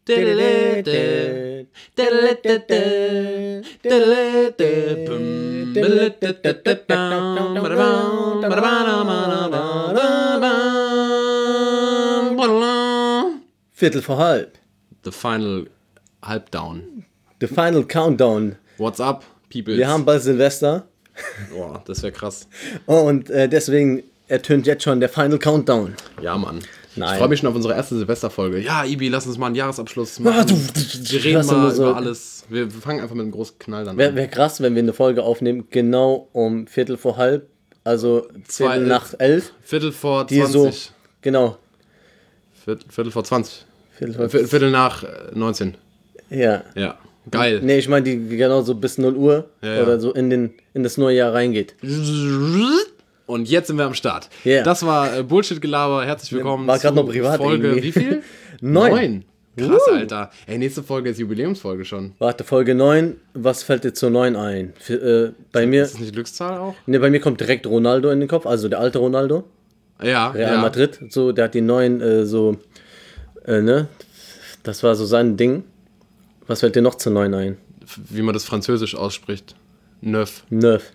Viertel vor halb. The final Halbdown. The final countdown. What's up, people? Wir haben bald Silvester. Boah, das wäre krass. Und deswegen ertönt jetzt schon der Final Countdown. Ja, Mann. Nein. Ich freue mich schon auf unsere erste Silvesterfolge. Ja, Ibi, lass uns mal einen Jahresabschluss machen. Wir reden mal über alles. Wir fangen einfach mit einem großen Knall dann an. Wäre krass, wenn wir eine Folge aufnehmen, genau um Viertel vor halb, also Viertel nach 11. Viertel vor 20. Die so, genau. Viertel vor 20. Viertel nach 19. Ja. Ja, geil. Nee, ich meine, die genau so bis 0 Uhr oder so in das neue Jahr reingeht. Und jetzt sind wir am Start. Yeah. Das war Bullshit-Gelaber. Herzlich willkommen war gerade noch privat Folge, irgendwie. wie viel? 9. Krass, Alter. Ey, nächste Folge ist Jubiläumsfolge schon. Warte, Folge 9. Was fällt dir zur 9 ein? Bei mir, ist das nicht Glückszahl auch? Ne, bei mir kommt direkt Ronaldo in den Kopf, also der alte Ronaldo. Ja, Real Madrid, so, der hat die 9 ne? Das war so sein Ding. Was fällt dir noch zur 9 ein? Wie man das französisch ausspricht. Neuf.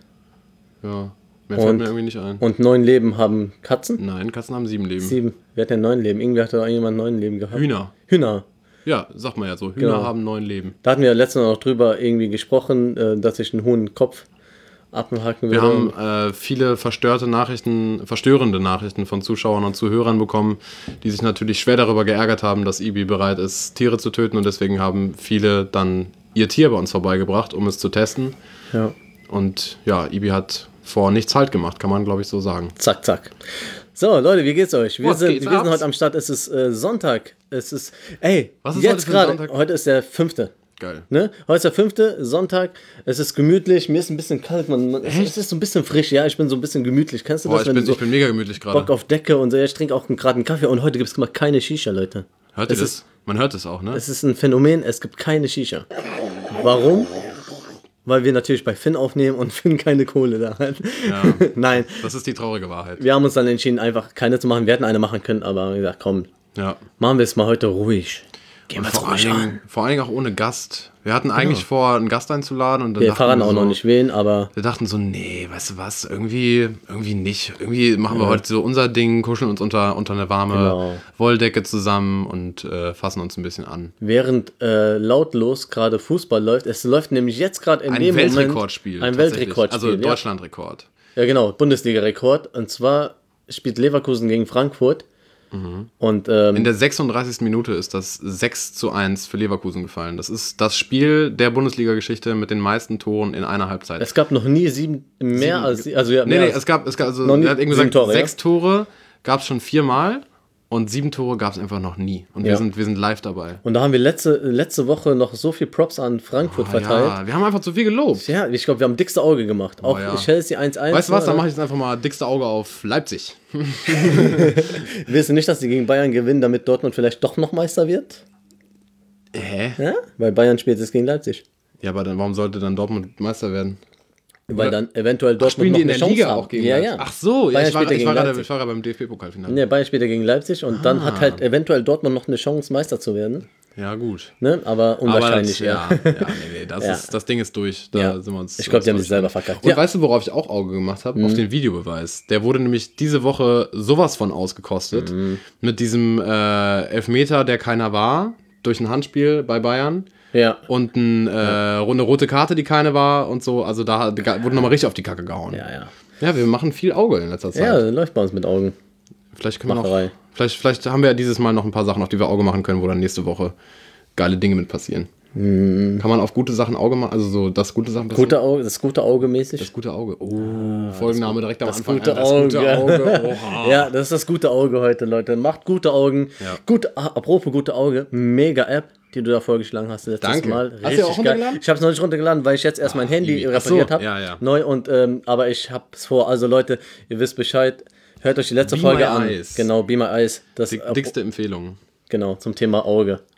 Ja. Mehr fällt mir irgendwie nicht ein. Und 9 Leben haben Katzen? Nein, Katzen haben 7 Leben. 7. Wer hat denn 9 Leben? Irgendwie hat da jemand 9 Leben gehabt. Hühner. Ja, sagt man ja so. Hühner haben 9 Leben. Da hatten wir ja letztens noch drüber irgendwie gesprochen, dass ich einen hohen Kopf abhaken würde. Wir haben viele verstörende Nachrichten von Zuschauern und Zuhörern bekommen, die sich natürlich schwer darüber geärgert haben, dass Ibi bereit ist, Tiere zu töten. Und deswegen haben viele dann ihr Tier bei uns vorbeigebracht, um es zu testen. Ja. Und ja, Ibi hat vor nichts Halt gemacht, kann man glaube ich so sagen. Zack, zack. So, Leute, wie geht's euch? Wir sind heute am Start. Es ist Sonntag. Es ist, was ist jetzt heute gerade, Sonntag? heute ist der 5. Geil. Ne? Heute ist der 5. Sonntag. Es ist gemütlich. Mir ist ein bisschen kalt. Es ist so ein bisschen frisch. Ja, ich bin so ein bisschen gemütlich. Kennst du das? Ich bin mega gemütlich gerade. Bock auf Decke und so. Ja, ich trinke auch gerade einen Kaffee. Und heute gibt es mal keine Shisha, Leute. Hört ihr das? Man hört es auch, ne? Es ist ein Phänomen. Es gibt keine Shisha. Warum? Weil wir natürlich bei Finn aufnehmen und Finn keine Kohle da hat. Ja, Nein. Das ist die traurige Wahrheit. Wir haben uns dann entschieden, einfach keine zu machen. Wir hätten eine machen können, aber wie gesagt, komm. Ja. Machen wir es mal heute ruhig. Gehen wir vor allen Dingen auch ohne Gast. Wir hatten eigentlich vor, einen Gast einzuladen. Und dann wir verraten auch noch nicht wen, aber... Wir dachten so, nee, weißt du was, irgendwie nicht. Irgendwie machen wir heute so unser Ding, kuscheln uns unter eine warme Wolldecke zusammen und fassen uns ein bisschen an. Während lautlos gerade Fußball läuft, es läuft nämlich jetzt gerade in dem Moment... Ein Weltrekordspiel. Also Deutschlandrekord. Ja genau, Bundesliga-Rekord. Und zwar spielt Leverkusen gegen Frankfurt. Und, in der 36. Minute ist das 6:1 für Leverkusen gefallen. Das ist das Spiel der Bundesliga-Geschichte mit den meisten Toren in einer Halbzeit. Es gab noch nie es gab also noch nie, er hat eben gesagt, Tore, 6 Tore gab es schon 4-mal und 7 Tore gab es einfach noch nie. Und wir sind live dabei. Und da haben wir letzte Woche noch so viel Props an Frankfurt verteilt. Ja, wir haben einfach zu viel gelobt. Ja, ich glaube, wir haben dickste Auge gemacht. Auch Chelsea 1-1. Weißt du was, dann mache ich jetzt einfach mal dickste Auge auf Leipzig. Willst du nicht, dass die gegen Bayern gewinnen, damit Dortmund vielleicht doch noch Meister wird? Hä? Ja? Weil Bayern spielt es gegen Leipzig. Ja, aber warum sollte dann Dortmund Meister werden? Weil dann eventuell Dortmund noch eine Chance Liga haben. auch gegen Leipzig? Ach so, ja, ich war gerade beim DFB-Pokalfinale. Ne, Bayern spielt ja gegen Leipzig und dann hat halt eventuell Dortmund noch eine Chance, Meister zu werden. Ja, gut. Ne? Aber unwahrscheinlich, das Ding ist durch. Da sind wir uns. Ich glaube, die haben sich selber verkackt. Und weißt du, worauf ich auch Auge gemacht habe? Auf den Videobeweis. Der wurde nämlich diese Woche sowas von ausgekostet. Mit diesem Elfmeter, der keiner war, durch ein Handspiel bei Bayern. Ja. Und eine rote Karte, die keine war und so. Also da wurde nochmal richtig auf die Kacke gehauen. Ja, wir machen viel Auge in letzter Zeit. Ja, läuft bei uns mit Augen. Vielleicht können wir vielleicht haben wir ja dieses Mal noch ein paar Sachen, auf die wir Auge machen können, wo dann nächste Woche geile Dinge mit passieren. Kann man auf gute Sachen Auge machen? Also so, dass gute Sachen passieren? Das gute Auge mäßig? Das gute Auge. Oh, Folgenname direkt am Anfang. Das gute Auge. Ja, das ist das gute Auge heute, Leute. Macht gute Augen. Ja. Apropos gute Auge, mega App, die du da vorgeschlagen hast letztes Mal. Richtig hast du auch runtergeladen? Ich habe es noch nicht runtergeladen, weil ich jetzt erst mein Handy repariert habe. Ja. Neu und aber ich habe es vor. Also Leute, ihr wisst Bescheid. Hört euch die letzte Folge an. Genau, Be My Eyes. Dickste Empfehlung. Genau, zum Thema Auge.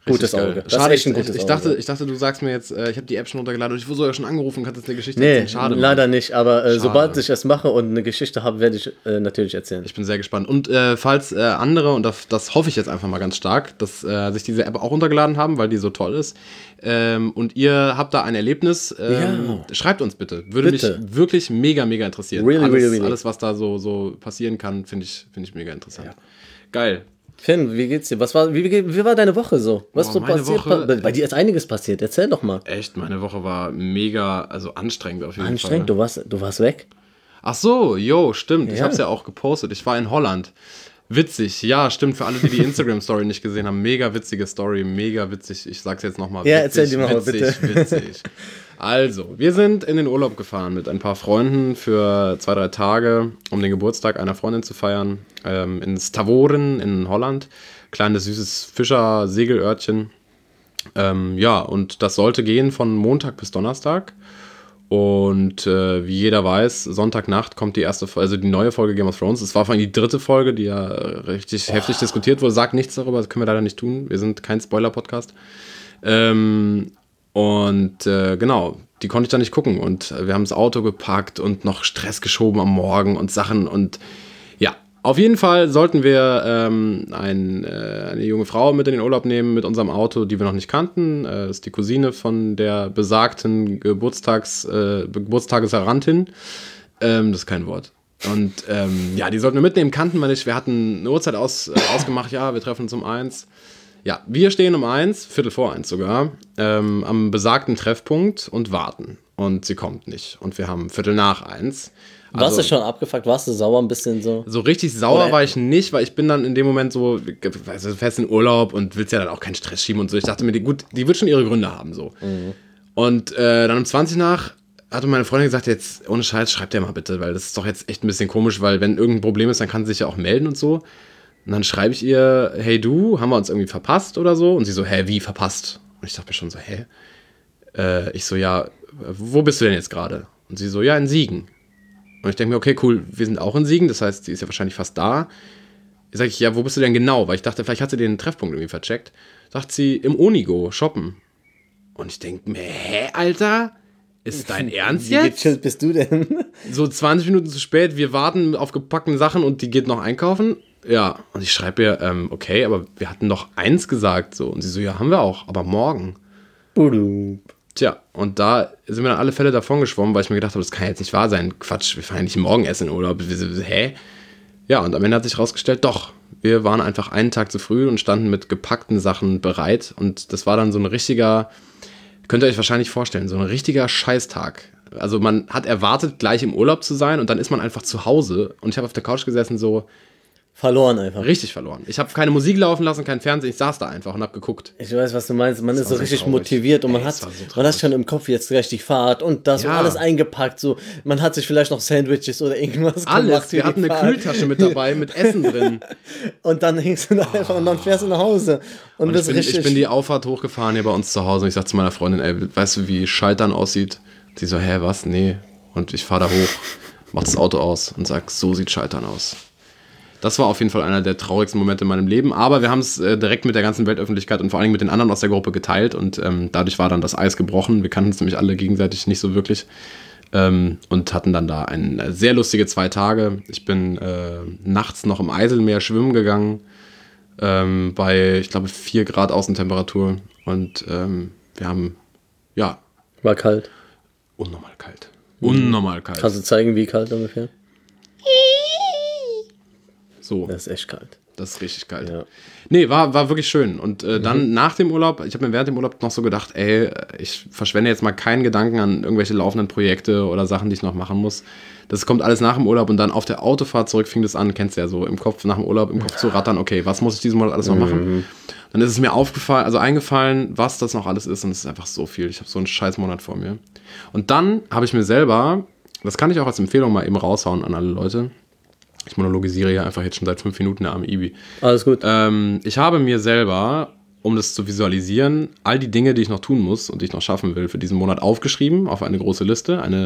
Gutes Auge. Das schade, ist echt ein gutes Auge. Ich dachte, du sagst mir jetzt, ich habe die App schon runtergeladen und ich wurde sogar schon angerufen, kannst jetzt eine Geschichte erzählen. Schade. Leider nicht, aber sobald ich es mache und eine Geschichte habe, werde ich natürlich erzählen. Ich bin sehr gespannt. Und falls andere, und das hoffe ich jetzt einfach mal ganz stark, dass sich diese App auch runtergeladen haben, weil die so toll ist, und ihr habt da ein Erlebnis, schreibt uns bitte. Würde mich wirklich mega, mega interessieren. Alles, was da so passieren kann, finde ich mega interessant. Ja. Geil. Finn, wie geht's dir? Wie war deine Woche so? Was so passiert? Bei dir ist einiges passiert. Erzähl doch mal. Echt, meine Woche war mega, also anstrengend auf jeden Fall. Anstrengend? Du warst weg? Ach so, stimmt. Ja. Ich hab's ja auch gepostet. Ich war in Holland. Witzig, ja, stimmt. Für alle, die Instagram-Story nicht gesehen haben, mega witzige Story, mega witzig. Ich sag's jetzt nochmal. Ja, erzähl die mal bitte. Witzig. Also, wir sind in den Urlaub gefahren mit ein paar Freunden für 2-3 Tage, um den Geburtstag einer Freundin zu feiern. In Stavoren in Holland. Kleines, süßes Fischer-Segelörtchen. Und das sollte gehen von Montag bis Donnerstag. Und wie jeder weiß, Sonntagnacht kommt die die neue Folge Game of Thrones. Es war vor allem die 3. Folge, die ja richtig heftig diskutiert wurde. Sagt nichts darüber, das können wir leider nicht tun. Wir sind kein Spoiler-Podcast. Genau, die konnte ich dann nicht gucken. Und wir haben das Auto gepackt und noch Stress geschoben am Morgen und Sachen. Und ja, auf jeden Fall sollten wir eine junge Frau mit in den Urlaub nehmen mit unserem Auto, die wir noch nicht kannten. Das ist die Cousine von der besagten Geburtstagesherantin. Das ist kein Wort. Und die sollten wir mitnehmen, kannten wir nicht. Wir hatten eine Uhrzeit ausgemacht, ja, wir treffen uns um 1. Ja, wir stehen um 1, 1:15 sogar, am besagten Treffpunkt und warten. Und sie kommt nicht. Und wir haben 1:15. Warst du schon abgefuckt? Warst du sauer ein bisschen so? So richtig sauer war ich nicht, weil ich bin dann in dem Moment so fest in Urlaub und willst ja dann auch keinen Stress schieben und so. Ich dachte mir, die wird schon ihre Gründe haben. So. Mhm. Und dann um 20 nach hatte meine Freundin gesagt, jetzt ohne Scheiß, schreib dir mal bitte, weil das ist doch jetzt echt ein bisschen komisch, weil wenn irgendein Problem ist, dann kann sie sich ja auch melden und so. Und dann schreibe ich ihr, hey du, haben wir uns irgendwie verpasst oder so? Und sie so, hä, wie verpasst? Und ich dachte mir schon so, hä? Ich so, ja, wo bist du denn jetzt gerade? Und sie so, ja, in Siegen. Und ich denke mir, okay, cool, wir sind auch in Siegen, das heißt, sie ist ja wahrscheinlich fast da. Sag ich, ja, wo bist du denn genau? Weil ich dachte, vielleicht hat sie den Treffpunkt irgendwie vercheckt. Sagt sie, im Onigo, shoppen. Und ich denke mir, hä, Alter? Ist dein Ernst jetzt? Wie gechillt bist du denn? So 20 Minuten zu spät, wir warten auf gepackten Sachen und die geht noch einkaufen. Ja, und ich schreibe ihr, okay, aber wir hatten doch 1 gesagt, so. Und sie so, ja, haben wir auch, aber morgen. Tja, und da sind wir dann alle Fälle davon geschwommen, weil ich mir gedacht habe, das kann jetzt nicht wahr sein. Quatsch, wir fahren ja nicht morgen essen in Urlaub. Hä? Ja, und am Ende hat sich rausgestellt, doch, wir waren einfach einen Tag zu früh und standen mit gepackten Sachen bereit. Und das war dann so ein richtiger, könnt ihr euch wahrscheinlich vorstellen, so ein richtiger Scheißtag. Also man hat erwartet, gleich im Urlaub zu sein und dann ist man einfach zu Hause. Und ich habe auf der Couch gesessen so, verloren einfach. Richtig verloren. Ich habe keine Musik laufen lassen, kein Fernsehen. Ich saß da einfach und habe geguckt. Ich weiß, was du meinst. Man ist so richtig motiviert und man hat schon im Kopf jetzt gleich die Fahrt und das und alles eingepackt. So. Man hat sich vielleicht noch Sandwiches oder irgendwas gemacht. Wir hatten eine Kühltasche mit dabei, mit Essen drin. Und dann hängst du da einfach und dann fährst du nach Hause. Und ich bin die Auffahrt hochgefahren hier bei uns zu Hause und ich sag zu meiner Freundin, ey, weißt du, wie Scheitern aussieht? Sie so, hä, was? Nee. Und ich fahre da hoch, mach das Auto aus und sag, so sieht Scheitern aus. Das war auf jeden Fall einer der traurigsten Momente in meinem Leben. Aber wir haben es direkt mit der ganzen Weltöffentlichkeit und vor allem mit den anderen aus der Gruppe geteilt. Und dadurch war dann das Eis gebrochen. Wir kannten es nämlich alle gegenseitig nicht so wirklich. Und hatten dann da eine sehr lustige 2 Tage. Ich bin nachts noch im Eiselmeer schwimmen gegangen. Bei, ich glaube, 4 Grad Außentemperatur. Und wir haben, ja. War kalt. Unnormal kalt. Unnormal kalt. Kannst du zeigen, wie kalt ungefähr? So. Das ist echt kalt. Das ist richtig kalt. Ja. Nee, war wirklich schön. Und dann nach dem Urlaub, ich habe mir während dem Urlaub noch so gedacht, ey, ich verschwende jetzt mal keinen Gedanken an irgendwelche laufenden Projekte oder Sachen, die ich noch machen muss. Das kommt alles nach dem Urlaub und dann auf der Autofahrt zurück fing das an, kennst du ja so, im Kopf nach dem Urlaub, im Kopf zu rattern, okay, was muss ich diesen Monat alles noch machen? Dann ist es mir eingefallen, was das noch alles ist und es ist einfach so viel. Ich habe so einen scheiß Monat vor mir. Und dann habe ich mir selber, das kann ich auch als Empfehlung mal eben raushauen an alle Leute, ich monologisiere ja einfach jetzt schon seit 5 Minuten, der arme Ibi. Alles gut. Ich habe mir selber, um das zu visualisieren, all die Dinge, die ich noch tun muss und die ich noch schaffen will, für diesen Monat aufgeschrieben auf eine große Liste, eine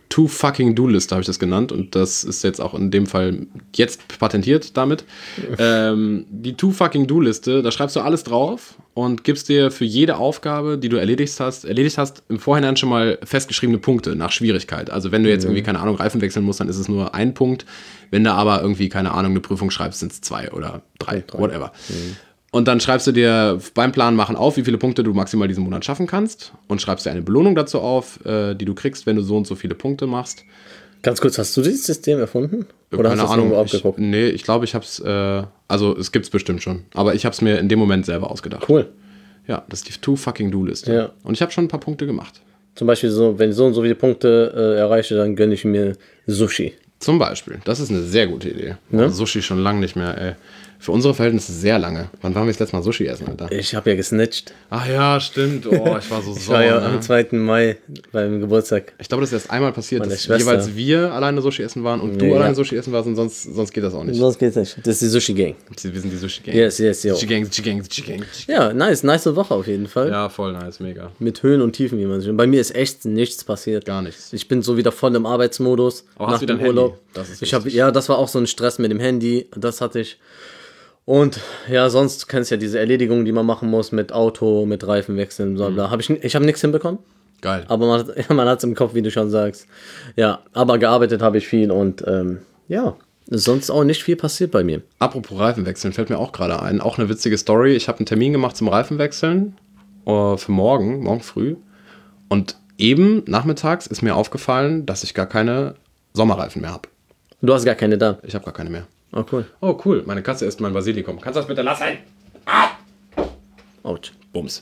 Too-Fucking-Do-Liste habe ich das genannt und das ist jetzt auch in dem Fall jetzt patentiert damit. Die Too-Fucking-Do-Liste, da schreibst du alles drauf und gibst dir für jede Aufgabe, die du erledigt hast, im Vorhinein schon mal festgeschriebene Punkte nach Schwierigkeit. Also wenn du jetzt irgendwie, keine Ahnung, Reifen wechseln musst, dann ist es nur 1 Punkt. Wenn du aber irgendwie, keine Ahnung, eine Prüfung schreibst, sind es 2 oder 3, whatever. Und dann schreibst du dir beim Plan machen auf, wie viele Punkte du maximal diesen Monat schaffen kannst und schreibst dir eine Belohnung dazu auf, die du kriegst, wenn du so und so viele Punkte machst. Ganz kurz, hast du dieses System erfunden? Oder Keine hast du es irgendwo abgeguckt? Ich glaube, ich habe es, also es gibt es bestimmt schon, aber ich habe es mir in dem Moment selber ausgedacht. Cool. Ja, das ist die Too-Fucking-Do-Liste. Ja. Und ich habe schon ein paar Punkte gemacht. Zum Beispiel, so, wenn ich so und so viele Punkte erreiche, dann gönne ich mir Sushi. Zum Beispiel. Das ist eine sehr gute Idee. Ne? Sushi schon lange nicht mehr, ey. Für unsere Verhältnisse sehr lange. Wann waren wir das letzte Mal Sushi essen, Alter? Ich habe ja gesnitcht. Ach ja, stimmt. Oh, ich war so Ich war ja am 2. Mai beim Geburtstag. Ich glaube, das ist erst einmal passiert, Meine dass Schwester. jeweils wir alleine Sushi essen waren und du alleine Sushi essen warst und sonst geht das auch nicht. Sonst geht's nicht. Das ist die Sushi-Gang. Wir sind die Sushi-Gang. Yes, yo. Sushi-Gang. Ja, nice Woche auf jeden Fall. Ja, voll nice, mega. Mit Höhen und Tiefen, wie man sieht. Bei mir ist echt nichts passiert. Gar nichts. Ich bin so wieder voll im Arbeitsmodus. Aber hast du wieder ein Urlaub. Handy? Das ist Das war auch so ein Stress mit dem Handy. Das hatte ich. Und ja, sonst kennst du ja diese Erledigungen, die man machen muss mit Auto, mit Reifen wechseln, bla bla. Ich habe nichts hinbekommen. Geil. Aber man hat es im Kopf, wie du schon sagst. Ja, aber gearbeitet habe ich viel und ja, sonst auch nicht viel passiert bei mir. Apropos Reifenwechseln, fällt mir auch gerade ein. Auch eine witzige Story. Ich habe einen Termin gemacht zum Reifenwechseln für morgen früh. Und eben nachmittags ist mir aufgefallen, dass ich gar keine Sommerreifen mehr habe. Du hast gar keine da. Ich habe gar keine mehr. Oh, cool. Oh, cool. Meine Katze isst mein Basilikum. Kannst du das bitte lassen? Autsch. Bums.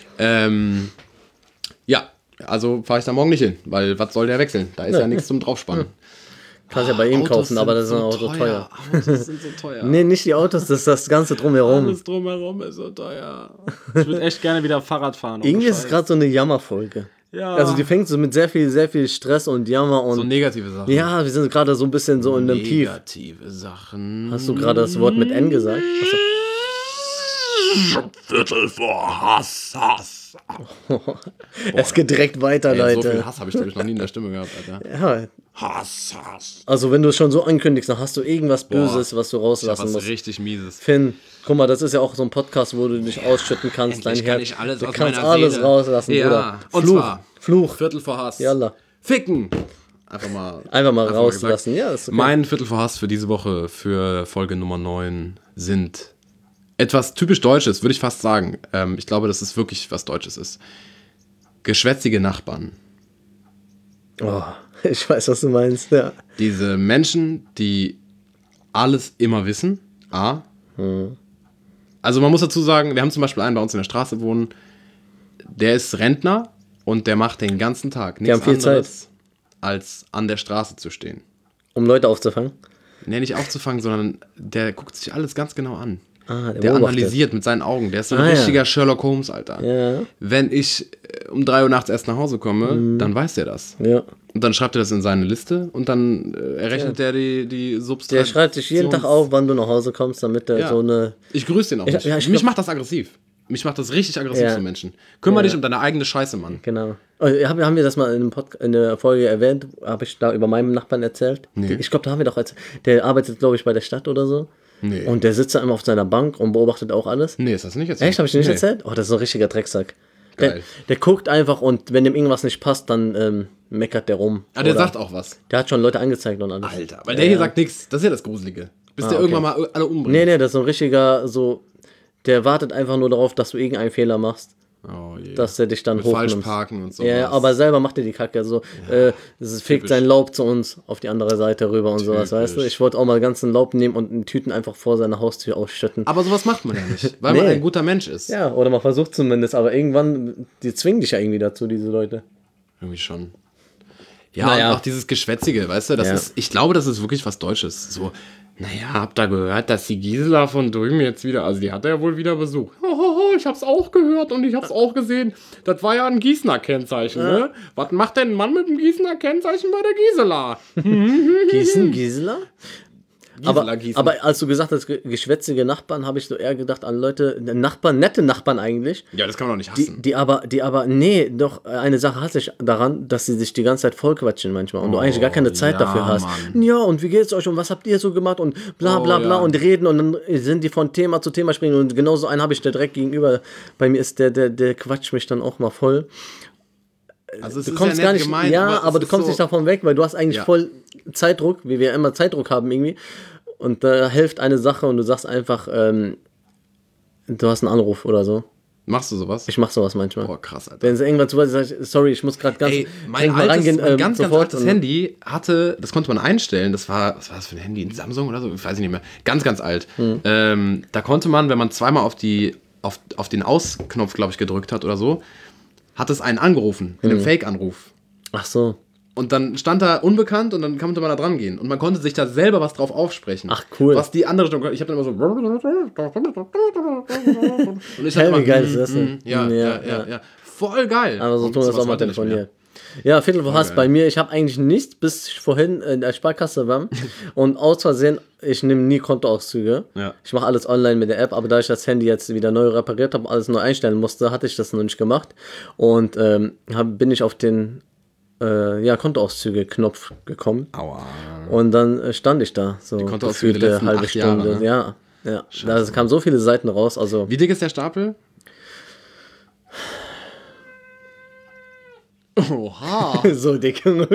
Ja, also fahre ich da morgen nicht hin, weil was soll der wechseln? Da ist ja nichts zum Draufspannen. Kannst ja bei ihm kaufen, aber das ist auch so teuer. Autos sind so teuer. Nee, nicht die Autos, das ist das Ganze drumherum. Alles drumherum ist so teuer. Ich würde echt gerne wieder Fahrrad fahren. Irgendwie ist es gerade so eine Jammerfolge. Ja. Also die fängt so mit sehr viel Stress und Jammer und... So negative Sachen. Ja, wir sind gerade so ein bisschen so in einem Tief. Negative Sachen. Hast du gerade das Wort mit N gesagt? Viertel vor Hass. Es geht direkt weiter, Ey, Leute. so viel Hass habe ich, glaube ich, noch nie in der Stimme gehabt, Alter. Ja, Hass. also wenn du es schon so ankündigst, dann hast du irgendwas Böses, was du rauslassen Was musst. richtig Mieses. Finn, guck mal, das ist ja auch so ein Podcast, wo du dich ausschütten kannst. Endlich Dein kann Herz. ich alles Du aus kannst meiner alles Seele. rauslassen, Ja, Bruder. und zwar Fluch. Viertel vor Hass. Yalla. Ficken. Einfach mal rauslassen. Ja, ist okay. Mein Viertel vor Hass für diese Woche, für Folge Nummer 9, sind etwas typisch Deutsches, würde ich fast sagen. Ich glaube, dass es wirklich was Deutsches ist. Geschwätzige Nachbarn. Oh, ich weiß, was du meinst, ja. Diese Menschen, die alles immer wissen. Also man muss dazu sagen, wir haben zum Beispiel einen bei uns in der Straße wohnen, der ist Rentner und der macht den ganzen Tag nichts viel anderes, als an der Straße zu stehen. Um Leute aufzufangen? Nee, nicht aufzufangen, sondern der guckt sich alles ganz genau an. Der Der beobachtet. analysiert mit seinen Augen. Der ist so ein ja. richtiger Sherlock Holmes, Alter. Ja. Wenn ich um 3 Uhr nachts erst nach Hause komme, dann weiß der das. Ja. Und dann schreibt er das in seine Liste und dann errechnet der die Substanz. Der schreibt sich jeden Tag auf, wann du nach Hause kommst, damit der so eine... Ich grüße den auch nicht. Mich macht das aggressiv. Mich macht das richtig aggressiv zu Menschen. Kümmere dich um deine eigene Scheiße, Mann. Genau. Haben wir das mal in der Folge erwähnt? Habe ich da über meinen Nachbarn erzählt? Nee. Ich glaube, da haben wir doch erzählt. Der arbeitet, glaube ich, bei der Stadt oder so. Nee. Und der sitzt da immer auf seiner Bank und beobachtet auch alles. Nee, ist das nicht erzählt? Echt? Habe ich nicht erzählt? Oh, das ist so ein richtiger Drecksack. Geil. Der guckt einfach und wenn dem irgendwas nicht passt, dann meckert der rum. Ah, der Oder sagt auch was. Der hat schon Leute angezeigt und alles. Alter, weil der hier sagt nichts. Das ist ja das Gruselige. Bis der irgendwann mal alle umbringt. Nee, das ist so ein richtiger, so, der wartet einfach nur darauf, dass du irgendeinen Fehler machst. Oh je. Dass er dich dann Mit hochnimmt. falsch parken und so. Ja, aber selber macht er die Kacke. So, es fegt sein Laub zu uns auf die andere Seite rüber und sowas, weißt du? Ich wollte auch mal ganzen Laub nehmen und in Tüten einfach vor seiner Haustür ausschütten. Aber sowas macht man ja nicht, weil man ein guter Mensch ist. Ja, oder man versucht zumindest, aber irgendwann, die zwingen dich ja irgendwie dazu, diese Leute. Irgendwie schon. Ja, und auch dieses Geschwätzige, weißt du, das ist, ich glaube, das ist wirklich was Deutsches. So, naja, habt ihr gehört, dass die Gisela von drüben jetzt wieder, also die hat er ja wohl wieder Besuch. Ich hab's auch gehört und ich hab's auch gesehen. Das war ja ein Gießener Kennzeichen, ne? Was macht denn ein Mann mit dem Gießener Kennzeichen bei der Gisela? Gisela? aber als du gesagt hast, geschwätzige Nachbarn, habe ich so eher gedacht an Leute, Nachbarn, nette Nachbarn eigentlich. Ja, das kann man doch nicht hassen. Die aber, nee, doch, eine Sache hasse ich daran, dass sie sich die ganze Zeit vollquatschen manchmal und du eigentlich gar keine Zeit dafür hast. Mann. Ja, und wie geht's euch und was habt ihr so gemacht und bla bla bla und reden und dann sind die von Thema zu Thema springen und genauso einen habe ich da direkt gegenüber. Bei mir ist der quatscht mich dann auch mal voll. Also es Du ist kommst ja gar nett nicht, gemeint, aber du kommst nicht davon weg, weil du hast eigentlich voll Zeitdruck, wie wir immer Zeitdruck haben irgendwie. Und da hilft eine Sache und du sagst einfach, du hast einen Anruf oder so. Machst du sowas? Ich mach sowas manchmal. Boah, krass, Alter. Wenn es irgendwann zu weit ist, sag ich, sorry, ich muss gerade ganz mein ganz altes Handy hatte, das konnte man einstellen, was war das für ein Handy? Ein Samsung oder so? Ich weiß nicht mehr. Ganz, ganz alt. Da konnte man, wenn man zweimal auf den Ausknopf, glaube ich, gedrückt hat oder so, hat es einen angerufen, in einem Fake-Anruf. Ach so. Und dann stand da unbekannt und dann konnte man da dran gehen. Und man konnte sich da selber was drauf aufsprechen. Ach, cool. Was die andere Stimme, ich habe dann immer so. Und ich Hey, wie geil ist das denn? Ja. Voll geil. Aber so tun wir das auch mal telefoniert. Ja, Viertel vor Hass bei mir. Ich habe eigentlich nichts, bis ich vorhin in der Sparkasse war. Und aus Versehen, ich nehme nie Kontoauszüge. Ja. Ich mache alles online mit der App, aber da ich das Handy jetzt wieder neu repariert habe, alles neu einstellen musste, hatte ich das noch nicht gemacht. Und bin ich auf den Kontoauszüge-Knopf gekommen. Aua. Und dann stand ich da, so gefühlt eine halbe Stunde. Ne? Ja. Da kamen so viele Seiten raus. Also wie dick ist der Stapel? Oha. so dick. Man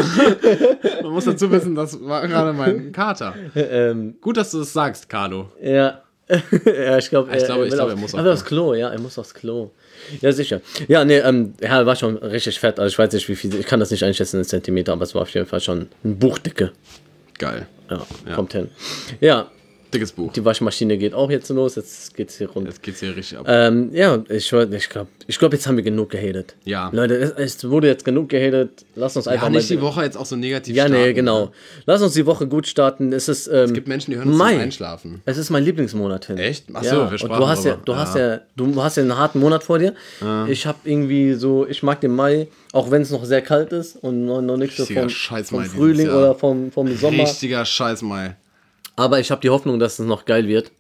muss dazu wissen, das war gerade mein Kater. Gut, dass du das sagst, Carlo. Ja. Ja, ich glaube, er muss aufs Klo. Ja, er muss aufs Klo. Ja, sicher. Ja, nee, war schon richtig fett. Also ich weiß nicht, wie viel, ich kann das nicht einschätzen in Zentimeter, aber es war auf jeden Fall schon ein Buchdicke. Geil. Ja, kommt hin. Ja. Dickes Buch. Die Waschmaschine geht auch jetzt los, jetzt geht's hier rund. Jetzt geht's hier richtig ab. Ja, ich glaube, jetzt haben wir genug gehatet. Ja. Leute, es wurde jetzt genug gehatet. Lass uns einfach mal... nicht die Woche jetzt auch so negativ starten. Ja, nee, genau. Ne? Lass uns die Woche gut starten. Es gibt Menschen, die hören uns zum Einschlafen. Es ist mein Lieblingsmonat hin. Echt? Achso, wir sprachen du hast ja einen harten Monat vor dir. Ja. Ich habe irgendwie so, ich mag den Mai, auch wenn es noch sehr kalt ist und noch nichts so vom Frühling oder vom Sommer. Richtiger Scheiß Mai. Aber ich habe die Hoffnung, dass es noch geil wird.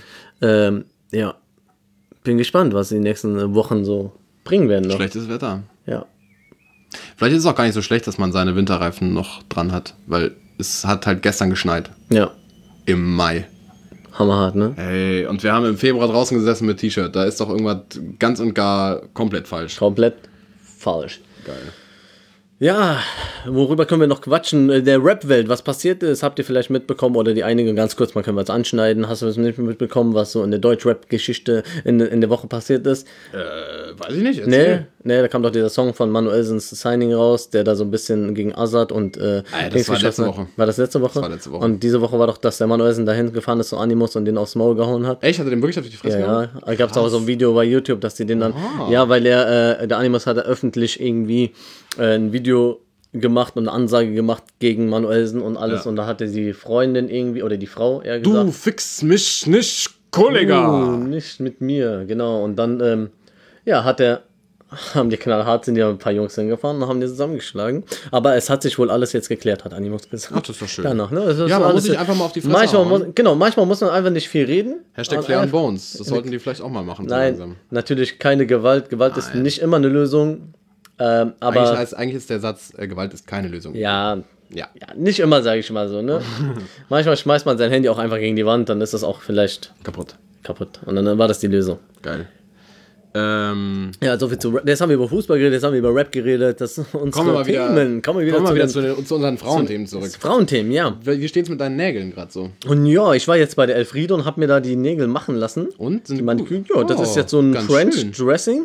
Ja. Bin gespannt, was die nächsten Wochen so bringen werden. Noch. Schlechtes Wetter. Ja. Vielleicht ist es auch gar nicht so schlecht, dass man seine Winterreifen noch dran hat, weil es hat halt gestern geschneit. Ja. Im Mai. Hammerhart, ne? Hey, und wir haben im Februar draußen gesessen mit T-Shirt. Da ist doch irgendwas ganz und gar komplett falsch. Komplett falsch. Geil. Ja, worüber können wir noch quatschen? Der Rap-Welt, was passiert ist, habt ihr vielleicht mitbekommen oder die einige ganz kurz, mal können wir es anschneiden. Hast du es nicht mitbekommen, was so in der Deutsch-Rap-Geschichte in der Woche passiert ist? Weiß ich nicht. Nee, da kam doch dieser Song von Manuelsens Signing raus, der da so ein bisschen gegen Azad und das war letzte Woche. War das letzte Woche? Das war letzte Woche. Und diese Woche war doch, dass der Manuelsen dahin gefahren ist zu Animus und den aufs Maul gehauen hat. Echt? Hat er den wirklich auf die Fresse gehauen? Ja, da gab es auch so ein Video bei YouTube, dass die den dann... Ja, weil der Animus hat öffentlich irgendwie ein Video gemacht und eine Ansage gemacht gegen Manuelsen und alles. Ja. Und da hatte die Freundin irgendwie, oder die Frau eher gesagt... Du fix mich nicht, Kollege! Nicht mit mir, genau. Und dann, haben die knallhart, sind ja ein paar Jungs hingefahren und haben die zusammengeschlagen. Aber es hat sich wohl alles jetzt geklärt, hat Animus gesagt. Ach, das ist doch schön. Danach, ne? Man muss sich einfach mal auf die Fresse hauen. Manchmal muss man einfach nicht viel reden. Flair and Bones, das sollten die vielleicht auch mal machen. Nein, so natürlich keine Gewalt. Gewalt ist nicht immer eine Lösung. Aber eigentlich ist der Satz, Gewalt ist keine Lösung. Ja, nicht immer, sage ich mal so. Ne? Manchmal schmeißt man sein Handy auch einfach gegen die Wand, dann ist das auch vielleicht kaputt. Und dann war das die Lösung. Geil. Ja, so viel zu Rap. Jetzt haben wir über Fußball geredet, jetzt haben wir über Rap geredet. Das sind unsere Themen. Kommen wir wieder zu unseren Frauenthemen zurück. Frauenthemen, ja. Wie steht's mit deinen Nägeln gerade so? Und ja, ich war jetzt bei der Elfriede und habe mir da die Nägel machen lassen. Und? Das ist jetzt so ein French Dressing.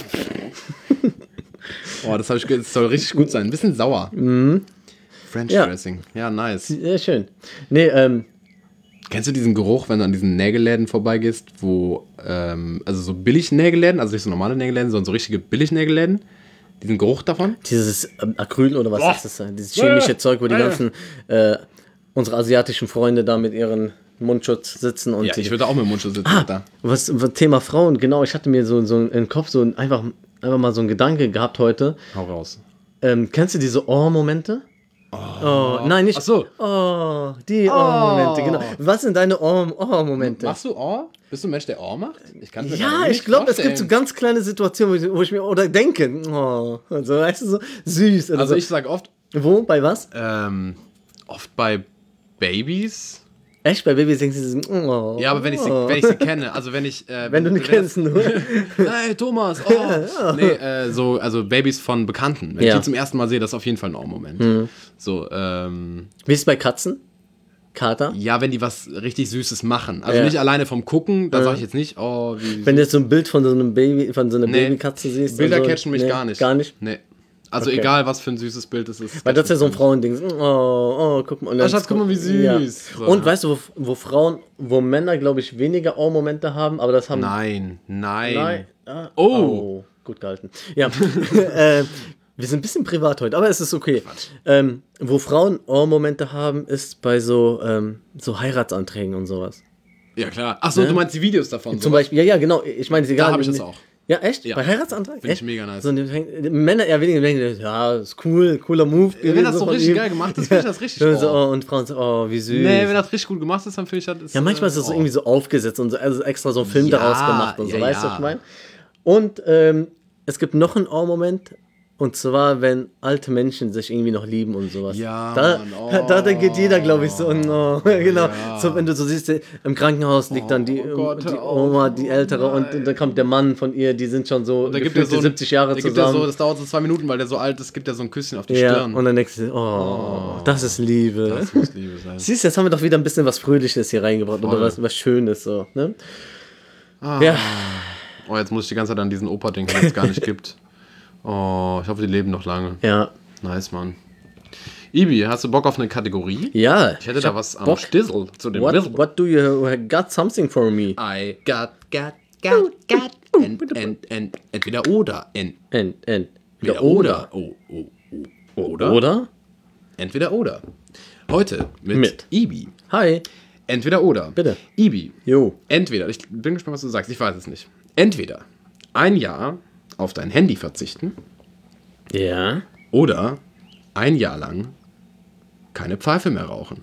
Oh, das soll richtig gut sein. Ein bisschen sauer. Mhm. French Dressing. Ja, nice. Sehr schön. Nee, kennst du diesen Geruch, wenn du an diesen Nägelläden vorbeigehst, wo, also so Billig-Nägelläden, also nicht so normale Nägelläden, sondern so richtige Billig-Nägelläden? Diesen Geruch davon? Dieses Acryl oder was ist das? Dieses chemische Zeug, wo die ganzen, unsere asiatischen Freunde da mit ihren Mundschutz sitzen. Und ich würde auch mit Mundschutz sitzen. Was Thema Frauen, genau, ich hatte mir so im Kopf so einfach mal so einen Gedanke gehabt heute. Hau raus. Kennst du diese Ohr-Momente? Oh, nein, nicht. Ach so. Oh, die Oh-Momente, genau. Was sind deine Oh-Momente? Machst du Oh? Bist du ein Mensch, der Oh macht? Ja, ich glaube, es gibt so ganz kleine Situationen, wo ich mir, oder denke, oh, also, weißt du, so süß. Oder Also so. ich sag oft, Wo? Bei was? oft bei Babys. Echt? Bei Babys denkst du, oh. Ja, aber wenn ich sie kenne, also wenn ich... Wenn du nicht kennst, nur. Hey, Thomas, oh. Nee, also Babys von Bekannten. Wenn ich die zum ersten Mal sehe, das ist auf jeden Fall ein Oh-Moment. So, Wie ist es bei Katzen? Kater? ja, wenn die was richtig Süßes machen. Also nicht alleine vom Gucken, da sage ich jetzt nicht, oh, wie... Wenn du jetzt so ein Bild von so einem Baby, von so einer Babykatze siehst. Bilder und so, catchen mich gar nicht. Gar nicht? Nee. Also Okay. egal, was für ein süßes Bild es ist. Weil das ist ja so ein Frauending. Oh, guck mal. Und dann Schatz, guck mal, wie süß. Ja. So, Und ja. weißt du, wo Männer, glaube ich, weniger Oh-Momente haben, aber das haben... Nein. Nein. Oh. Gut gehalten. Ja. Wir sind ein bisschen privat heute, aber es ist okay. Wo Frauen Oh-Momente haben, ist bei so Heiratsanträgen und sowas. Ja, klar. Achso, du meinst die Videos davon? Zum Beispiel, ja, genau. Ich meine, Da habe ich das auch. Ja, echt? Ja. Bei Heiratsantrag? Finde ich mega nice. So, die Männer eher weniger denken, ja, ist cool, cooler Move. Wenn das so von richtig ihm. geil gemacht ist, finde ich das richtig Und, so, und Frauen so, oh, wie süß. Nee, wenn das richtig gut gemacht ist, dann finde ich das... Ja, manchmal ist das so irgendwie so aufgesetzt und so, also extra so ein Film Ja, daraus gemacht und so, ja, weißt du, ja. was ich meine? Und es gibt noch einen Oh-Moment, und zwar, wenn alte Menschen sich irgendwie noch lieben und sowas. Ja, da, Mann, oh. da geht jeder, glaube ich, so, oh, genau. Ja. So, wenn du so siehst, im Krankenhaus liegt dann die Gott, hör auf, Oma, die Ältere, nein. und dann kommt der Mann von ihr, die sind schon so Da gibt er gefühlte so 70 Jahre zusammen. das dauert so 2 Minuten, weil der so alt ist, gibt er so ein Küsschen auf die Ja, Stirn. und dann denkst du, das ist Liebe. Das muss Liebe sein. Siehst du, jetzt haben wir doch wieder ein bisschen was Fröhliches hier reingebracht, Voll. oder was Schönes, so, ne? Ja. Oh, jetzt muss ich die ganze Zeit an diesen Opa denken, den es gar nicht gibt. Oh, ich hoffe, die leben noch lange. Ja. Nice, Mann. Ibi, hast du Bock auf eine Kategorie? Ja. Ich hätte da was am Bock. Stissel zu dem Wizzle. What do you got something for me? I got, entweder oder. Wieder oder. Oder? Entweder oder. Heute mit Ibi. Hi. Entweder oder. Bitte. Ibi. Jo. Entweder, ich bin gespannt, was du sagst, ich weiß es nicht. Entweder ein Jahr auf dein Handy verzichten Ja. oder ein Jahr lang keine Pfeife mehr rauchen.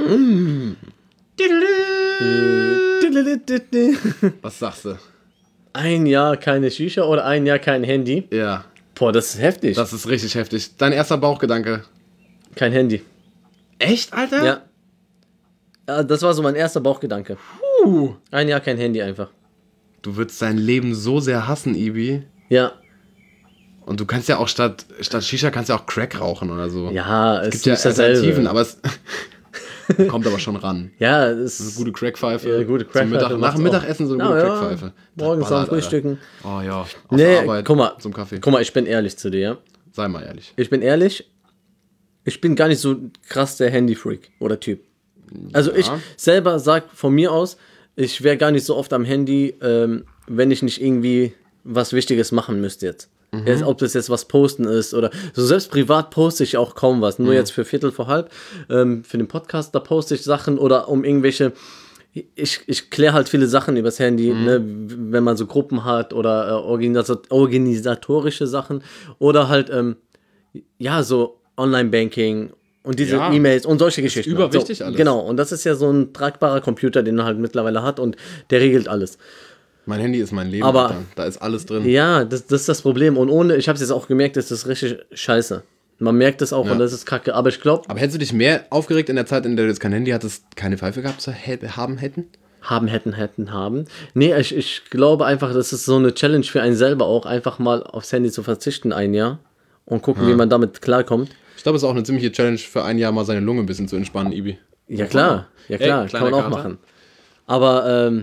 Was sagst du? Ein Jahr keine Shisha oder ein Jahr kein Handy? Ja, Boah, das ist heftig. das ist richtig heftig. Dein erster Bauchgedanke. Kein Handy. Echt, Alter? Ja. Ja, das war so mein erster Bauchgedanke. Ein Jahr kein Handy einfach. Du würdest dein Leben so sehr hassen, Ibi. Ja. Und du kannst ja auch statt Shisha kannst ja auch Crack rauchen oder so. Ja, es Gibt ja ist dasselbe. Alternativen, aber es kommt aber schon ran. Ja, es Eine gute Crackpfeife. Ja, gute Crackpfeife Nach dem macht's Mittagessen so eine gute Crackpfeife. Morgens Das am ballert, Alter. Frühstücken. Oh ja, auf Nee, der Arbeit guck mal, zum Kaffee. ich bin ehrlich zu dir, ja? Sei mal ehrlich. Ich bin ehrlich, ich bin gar nicht so krass der Handy-Freak oder Typ. Also ich selber sag von mir aus, ich wäre gar nicht so oft am Handy, wenn ich nicht irgendwie was Wichtiges machen müsste jetzt. Jetzt, ob das jetzt was posten ist oder so, selbst privat poste ich auch kaum was. Nur jetzt für Viertel vor halb, für den Podcast, da poste ich Sachen oder um irgendwelche, ich kläre halt viele Sachen übers Handy, ne, wenn man so Gruppen hat oder organisatorische Sachen oder halt, ja, so Online-Banking und diese Ja. E-Mails und solche Geschichten. überwichtig so, alles. Genau, und das ist ja so ein tragbarer Computer, den man halt mittlerweile hat und der regelt alles. Mein Handy ist mein Leben, Aber- Alter. Da ist alles drin. Ja, das ist das Problem. Und ohne, ich habe es jetzt auch gemerkt, das ist richtig scheiße. Man merkt es auch Ja. und das ist kacke. Aber ich glaube, Aber hättest du dich mehr aufgeregt in der Zeit, in der du jetzt kein Handy hattest, keine Pfeife gehabt zu haben hätten? haben. Nee, ich glaube einfach, das ist so eine Challenge für einen selber auch, einfach mal aufs Handy zu verzichten ein Jahr und gucken, wie man damit klarkommt. Ich glaube, es ist auch eine ziemliche Challenge für ein Jahr mal seine Lunge ein bisschen zu entspannen, Ibi. Ja klar, Ey, kann man kleiner auch Kater. machen. Aber,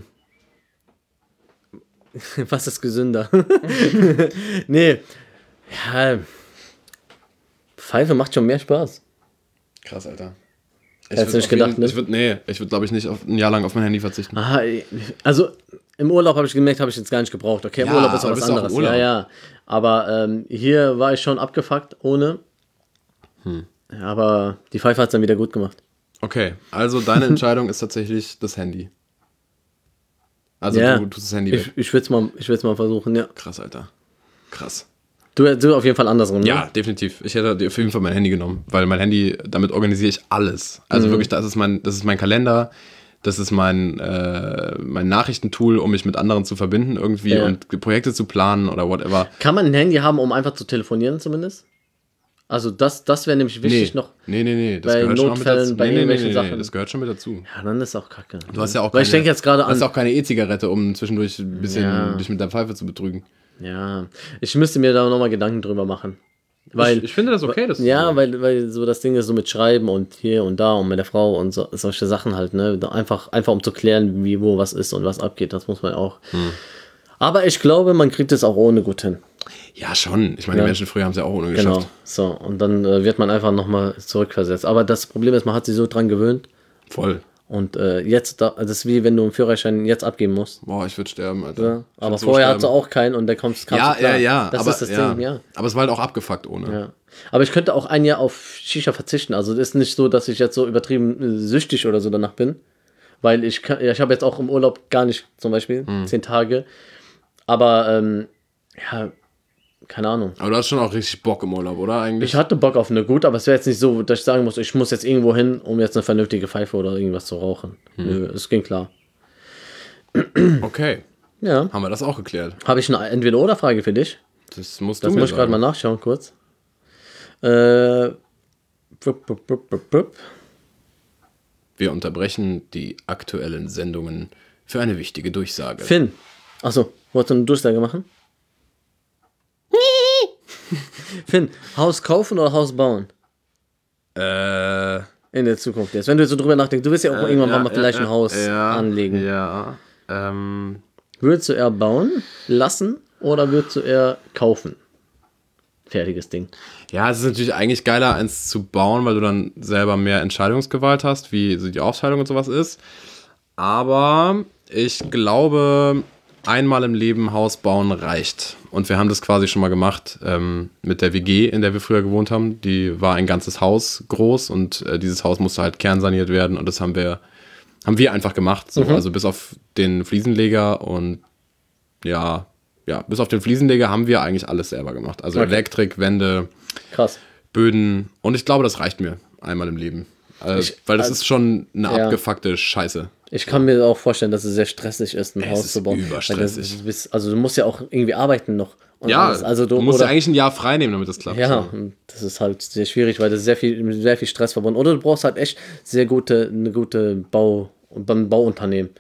was ist gesünder? Nee, ja, Pfeife macht schon mehr Spaß. Krass, Alter. Hättest du nicht gedacht, ne? Ich würde, glaube ich, nicht ein Jahr lang auf mein Handy verzichten. Aha, also im Urlaub habe ich gemerkt, habe ich jetzt gar nicht gebraucht. Okay, im Ja, Urlaub ist aber auch was bist du auch im anderes. Urlaub. Ja. Aber hier war ich schon abgefuckt ohne. Ja, aber die Pfeife hat es dann wieder gut gemacht. Okay, also deine Entscheidung ist tatsächlich das Handy. Also Ja. du tust das Handy weg. Ich würde es mal versuchen, ja. Krass, Alter. Krass. Du auf jeden Fall andersrum, ne? Ja, definitiv. Ich hätte auf jeden Fall mein Handy genommen, weil mein Handy, damit organisiere ich alles. Also wirklich, das ist mein Kalender, das ist mein Nachrichtentool, um mich mit anderen zu verbinden irgendwie und Projekte zu planen oder whatever. Kann man ein Handy haben, um einfach zu telefonieren zumindest? Also das wäre nämlich wichtig noch. Nee, das bei gehört schon Notfällen, mit dazu. bei irgendwelchen Sachen. Das gehört schon mit dazu. Ja, dann ist auch kacke. Du hast ja auch Weil ich denke jetzt gerade an. hast auch keine E-Zigarette, um zwischendurch ein bisschen dich mit der Pfeife zu betrügen. Ja, ich müsste mir da nochmal Gedanken drüber machen. Weil, ich finde das okay, dass ja, weil so das Ding ist so mit Schreiben und hier und da und mit der Frau und solche Sachen halt, ne? Einfach um zu klären, wie, wo, was ist und was abgeht, das muss man auch. Aber ich glaube, man kriegt es auch ohne gut hin. Ja, schon. Ich meine, die Menschen früher haben es ja auch ohne Genau, geschafft. so. Und dann wird man einfach nochmal zurückversetzt. Aber das Problem ist, man hat sich so dran gewöhnt. Voll. Und jetzt, das ist wie wenn du einen Führerschein jetzt abgeben musst. Boah, ich würde sterben, Alter. Ja? Aber vorher hatte auch keinen und der kamst du klar. Das aber, ist das Ding, ja. Aber es war halt auch abgefuckt ohne. Ja. Aber ich könnte auch ein Jahr auf Shisha verzichten. Also es ist nicht so, dass ich jetzt so übertrieben süchtig oder so danach bin. Weil ich habe jetzt auch im Urlaub gar nicht, zum Beispiel, 10 Tage. Aber, ja, keine Ahnung. Aber du hast schon auch richtig Bock im Urlaub, oder eigentlich? Ich hatte Bock auf eine gute, aber es wäre jetzt nicht so, dass ich sagen muss, ich muss jetzt irgendwo hin, um jetzt eine vernünftige Pfeife oder irgendwas zu rauchen. Nö, es ging klar. Okay, Ja. haben wir das auch geklärt. Habe ich eine Entweder-Oder-Frage für dich? Das musst Das du mir muss ich gerade mal sagen. nachschauen, kurz. Wir unterbrechen die aktuellen Sendungen für eine wichtige Durchsage. Finn. Achso, wolltest du eine Durchsage machen? Finn, Haus kaufen oder Haus bauen? In der Zukunft jetzt. Wenn du jetzt so drüber nachdenkst, du wirst ja auch irgendwann mal vielleicht ein Haus anlegen. Ja. Würdest du eher bauen lassen oder würdest du eher kaufen? Fertiges Ding. Ja, es ist natürlich eigentlich geiler, eins zu bauen, weil du dann selber mehr Entscheidungsgewalt hast, wie so die Aufteilung und sowas ist. Aber ich glaube, einmal im Leben Haus bauen reicht. Und wir haben das quasi schon mal gemacht mit der WG, in der wir früher gewohnt haben. Die war ein ganzes Haus groß und dieses Haus musste halt kernsaniert werden und das haben wir einfach gemacht. So. Also bis auf den Fliesenleger und ja, bis auf den Fliesenleger haben wir eigentlich alles selber gemacht. Also Okay. Elektrik, Wände, Krass. Böden und ich glaube, das reicht mir einmal im Leben. Weil das ist schon eine abgefuckte Scheiße. Ich kann mir auch vorstellen, dass es sehr stressig ist, ein Haus ist zu bauen. überstressig. Also du musst ja auch irgendwie arbeiten noch. Und Ja, alles. Also du musst ja eigentlich ein Jahr frei nehmen, damit das klappt. Ja, So. und das ist halt sehr schwierig, weil das sehr viel Stress verbunden. Oder du brauchst halt echt eine gute beim Bauunternehmen.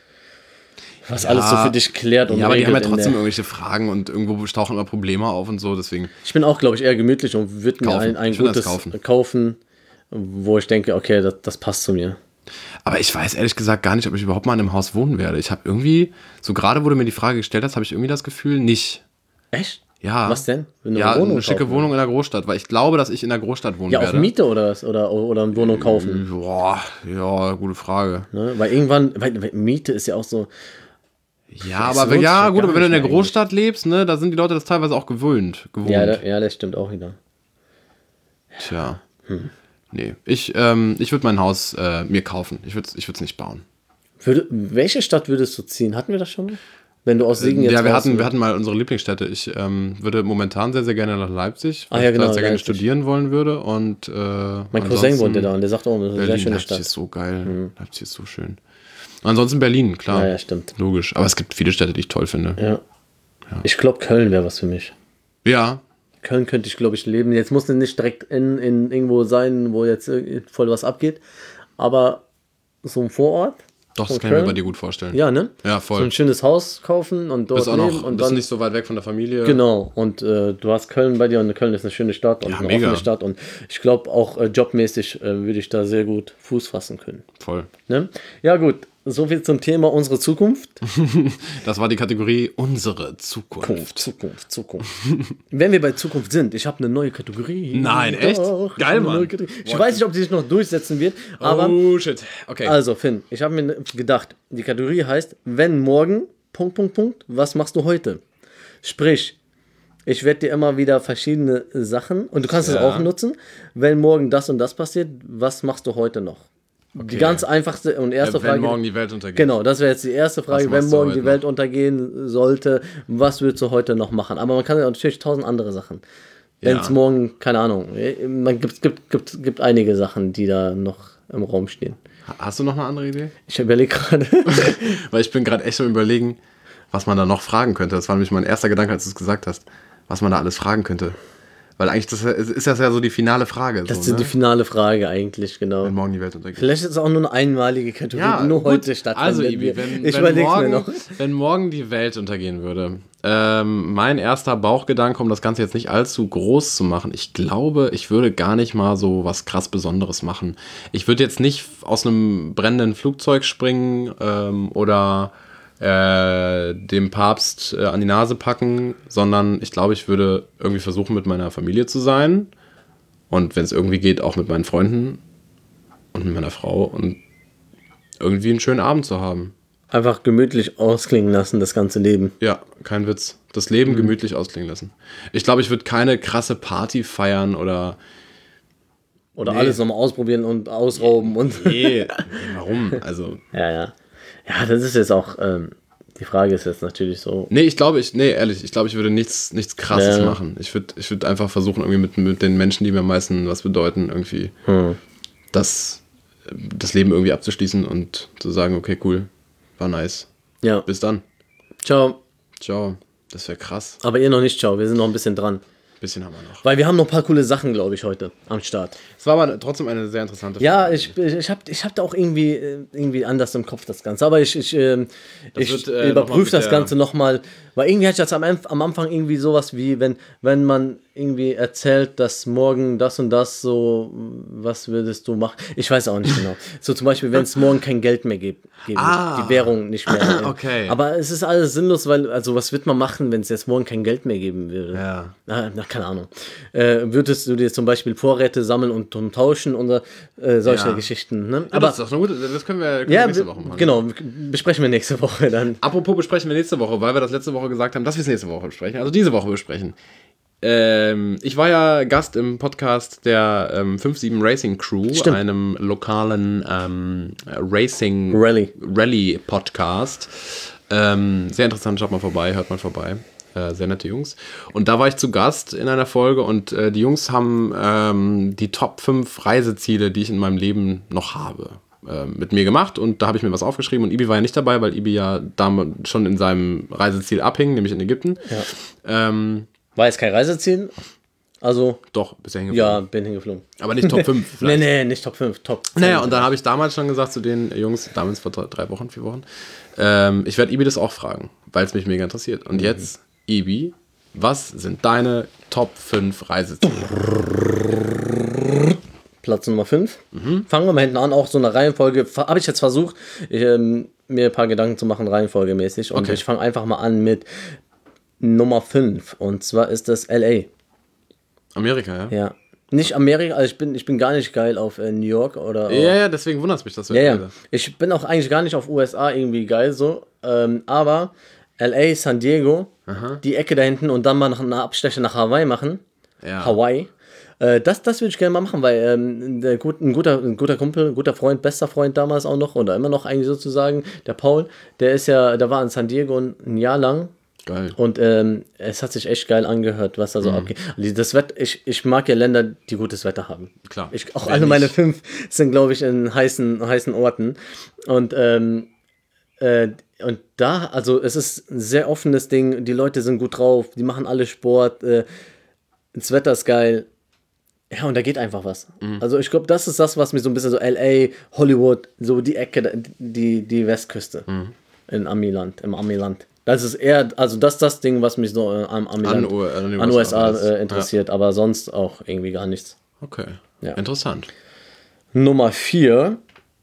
Was alles so für dich klärt und Ja, aber die haben ja regelt in trotzdem der- irgendwelche Fragen und irgendwo tauchen immer Probleme auf und so, deswegen. Ich bin auch, glaube ich, eher gemütlich und würde mir Kaufen. ein Ich würde gutes das kaufen, wo ich denke, okay, das passt zu mir. Aber ich weiß ehrlich gesagt gar nicht, ob ich überhaupt mal in einem Haus wohnen werde. Ich habe irgendwie, so gerade wo du mir die Frage gestellt hast, habe ich irgendwie das Gefühl, nicht. Echt? Ja. Was denn? Eine Ja, Wohnung eine schicke kaufen? Wohnung in der Großstadt, weil ich glaube, dass ich in der Großstadt wohnen Ja, werde. auf Miete oder was? Oder eine Wohnung kaufen. Boah, ja, gute Frage. Ne? Weil irgendwann, weil Miete ist ja auch so. Ja, Es aber lohnt sich ja gut, gar aber wenn du in der nicht mehr Großstadt lebst, ne, da sind die Leute das teilweise auch gewohnt. Ja, das stimmt auch wieder. Tja. Nee, ich würde mein Haus mir kaufen. Ich würde es nicht bauen. Welche Stadt würdest du ziehen? Hatten wir das schon mal? Wenn du aus Siegen jetzt Ja, wir raus- hatten mal unsere Lieblingsstädte. Ich würde momentan sehr, sehr gerne nach Leipzig, weil ja, ich genau, da sehr gerne Leipzig. studieren wollen würde. Und Mein Cousin wohnt ja da und der sagt auch, das ist eine sehr schöne Leipzig Stadt. ist so geil. Leipzig ist so schön. Und ansonsten Berlin, klar. Ja, stimmt. Logisch. Aber es gibt viele Städte, die ich toll finde. Ja. Ich glaube, Köln wäre was für mich. Ja. Köln könnte ich, glaube ich, leben. Jetzt muss es nicht direkt in irgendwo sein, wo jetzt voll was abgeht. Aber so ein Vorort. Doch, das von kann ich mir Köln? bei dir gut vorstellen. Ja, ne? Ja, voll. So ein schönes Haus kaufen und dort Bist auch leben. noch Und bist dann, nicht so weit weg von der Familie. genau. Und du hast Köln bei dir und Köln ist eine schöne Stadt und Ja, eine mega. offene Stadt. Und ich glaube auch jobmäßig würde ich da sehr gut Fuß fassen können. Voll. Ne? Ja, gut. So viel zum Thema unsere Zukunft. Das war die Kategorie unsere Zukunft. Zukunft. Wenn wir bei Zukunft sind, ich habe eine neue Kategorie. Nein, echt? Doch, Geil, ich habe eine Mann. neue Kategorie. Ich weiß nicht, ob die sich noch durchsetzen wird, aber Oh, shit. Okay. also Finn, ich habe mir gedacht, die Kategorie heißt, wenn morgen, ... was machst du heute? Sprich, ich werde dir immer wieder verschiedene Sachen, und du kannst es Ja. auch nutzen, wenn morgen das und das passiert, was machst du heute noch? Die ganz einfachste und erste Frage. Wenn morgen die Welt untergeht. Genau, das wäre jetzt die erste Frage. Wenn morgen die Welt untergehen sollte, was würdest du heute noch machen? Aber man kann ja natürlich 1000 andere Sachen. Wenn es morgen, keine Ahnung, gibt einige Sachen, die da noch im Raum stehen. Hast du noch eine andere Idee? Ich überlege gerade. Weil ich bin gerade echt am Überlegen, was man da noch fragen könnte. Das war nämlich mein erster Gedanke, als du es gesagt hast, was man da alles fragen könnte. Weil eigentlich ist das ja so die finale Frage. Das ist die finale Frage eigentlich, genau. Wenn morgen die Welt untergeht. Vielleicht ist es auch nur eine einmalige Kategorie, die nur heute stattfindet. Also Ibi, wenn morgen die Welt untergehen würde, mein erster Bauchgedanke, um das Ganze jetzt nicht allzu groß zu machen, ich glaube, ich würde gar nicht mal so was krass Besonderes machen. Ich würde jetzt nicht aus einem brennenden Flugzeug springen oder dem Papst an die Nase packen, sondern ich glaube, ich würde irgendwie versuchen, mit meiner Familie zu sein und wenn es irgendwie geht, auch mit meinen Freunden und mit meiner Frau und irgendwie einen schönen Abend zu haben. Einfach gemütlich ausklingen lassen, das ganze Leben. Ja, kein Witz. Das Leben gemütlich ausklingen lassen. Ich glaube, ich würde keine krasse Party feiern oder alles nochmal ausprobieren und ausrauben und. Nee, warum? Also. Ja, das ist jetzt auch, die Frage ist jetzt natürlich so. Nee, ehrlich, ich glaube, ich würde nichts Krasses machen. Ich würde einfach versuchen, irgendwie mit den Menschen, die mir am meisten was bedeuten, irgendwie das Leben irgendwie abzuschließen und zu sagen, okay, cool, war nice. Ja. Bis dann. Ciao. Ciao. Das wäre krass. Aber ihr noch nicht, ciao. Wir sind noch ein bisschen dran. Bisschen haben wir noch. Weil wir haben noch ein paar coole Sachen, glaube ich, heute am Start. Es war aber trotzdem eine sehr interessante Frage. Ja, ich hab da auch irgendwie anders im Kopf das Ganze. Aber ich überprüfe das Ganze nochmal. Weil irgendwie hatte ich das am Anfang irgendwie sowas wie, wenn man irgendwie erzählt, dass morgen das und das so, was würdest du machen? Ich weiß auch nicht genau. So zum Beispiel, wenn es morgen kein Geld mehr gibt, die Währung nicht mehr. Okay. Aber es ist alles sinnlos, weil, also was wird man machen, wenn es jetzt morgen kein Geld mehr geben würde? Ja. Na, keine Ahnung. Würdest du dir zum Beispiel Vorräte sammeln und tauschen oder solche Geschichten? Ne? Aber das ist doch eine gute, das können wir nächste Woche machen. Genau, besprechen wir nächste Woche dann. Apropos besprechen wir nächste Woche, weil wir das letzte Woche gesagt haben, dass wir es nächste Woche besprechen, also diese Woche besprechen. Ich war ja Gast im Podcast der 5-7 Racing Crew, einem lokalen Racing Rally Podcast. Sehr interessant, hört mal vorbei. Sehr nette Jungs. Und da war ich zu Gast in einer Folge und die Jungs haben die Top 5 Reiseziele, die ich in meinem Leben noch habe, mit mir gemacht und da habe ich mir was aufgeschrieben und Ibi war ja nicht dabei, weil Ibi ja damals schon in seinem Reiseziel abhing, nämlich in Ägypten. Ja. War jetzt kein Reiseziel? Also. Doch, bist du hingeflogen? Ja, bin hingeflogen. Aber nicht Top 5 vielleicht. Nee, nicht Top 5, Top 10. Naja, und dann habe ich damals schon gesagt zu den Jungs, damals vor 4 Wochen, ich werde Ibi das auch fragen, weil es mich mega interessiert. Und jetzt, Ibi, was sind deine Top 5 Reiseziele? Platz Nummer 5. Fangen wir mal hinten an, auch so eine Reihenfolge. Habe ich jetzt versucht, mir ein paar Gedanken zu machen, reihenfolgemäßig. Und ich fange einfach mal an mit Nummer 5. Und zwar ist das L.A. Amerika, ja? Ja. Nicht Amerika, also ich bin gar nicht geil auf New York oder. Ja, deswegen wundert es mich, dass du ja. Ich bin auch eigentlich gar nicht auf USA irgendwie geil so. Aber L.A., San Diego, die Ecke da hinten und dann mal nach einer Abstecher nach Hawaii machen. Ja. Hawaii. Das würde ich gerne mal machen, weil ein guter Kumpel, ein guter Freund, bester Freund damals auch noch oder immer noch eigentlich sozusagen, der Paul, der war in San Diego ein Jahr lang. Geil. Und es hat sich echt geil angehört, was da so abgeht. Das Wetter, ich mag ja Länder, die gutes Wetter haben. Klar. Auch alle meine 5 sind, glaube ich, in heißen Orten. Und da, also es ist ein sehr offenes Ding, die Leute sind gut drauf, die machen alle Sport, das Wetter ist geil. Ja, und da geht einfach was. Also ich glaube, das ist das, was mir so ein bisschen so L.A., Hollywood, so die Ecke, die Westküste im Amiland. Das ist eher, also das Ding, was mich so am Amiland, an USA interessiert, aber sonst auch irgendwie gar nichts. Okay, ja. Interessant. Nummer 4.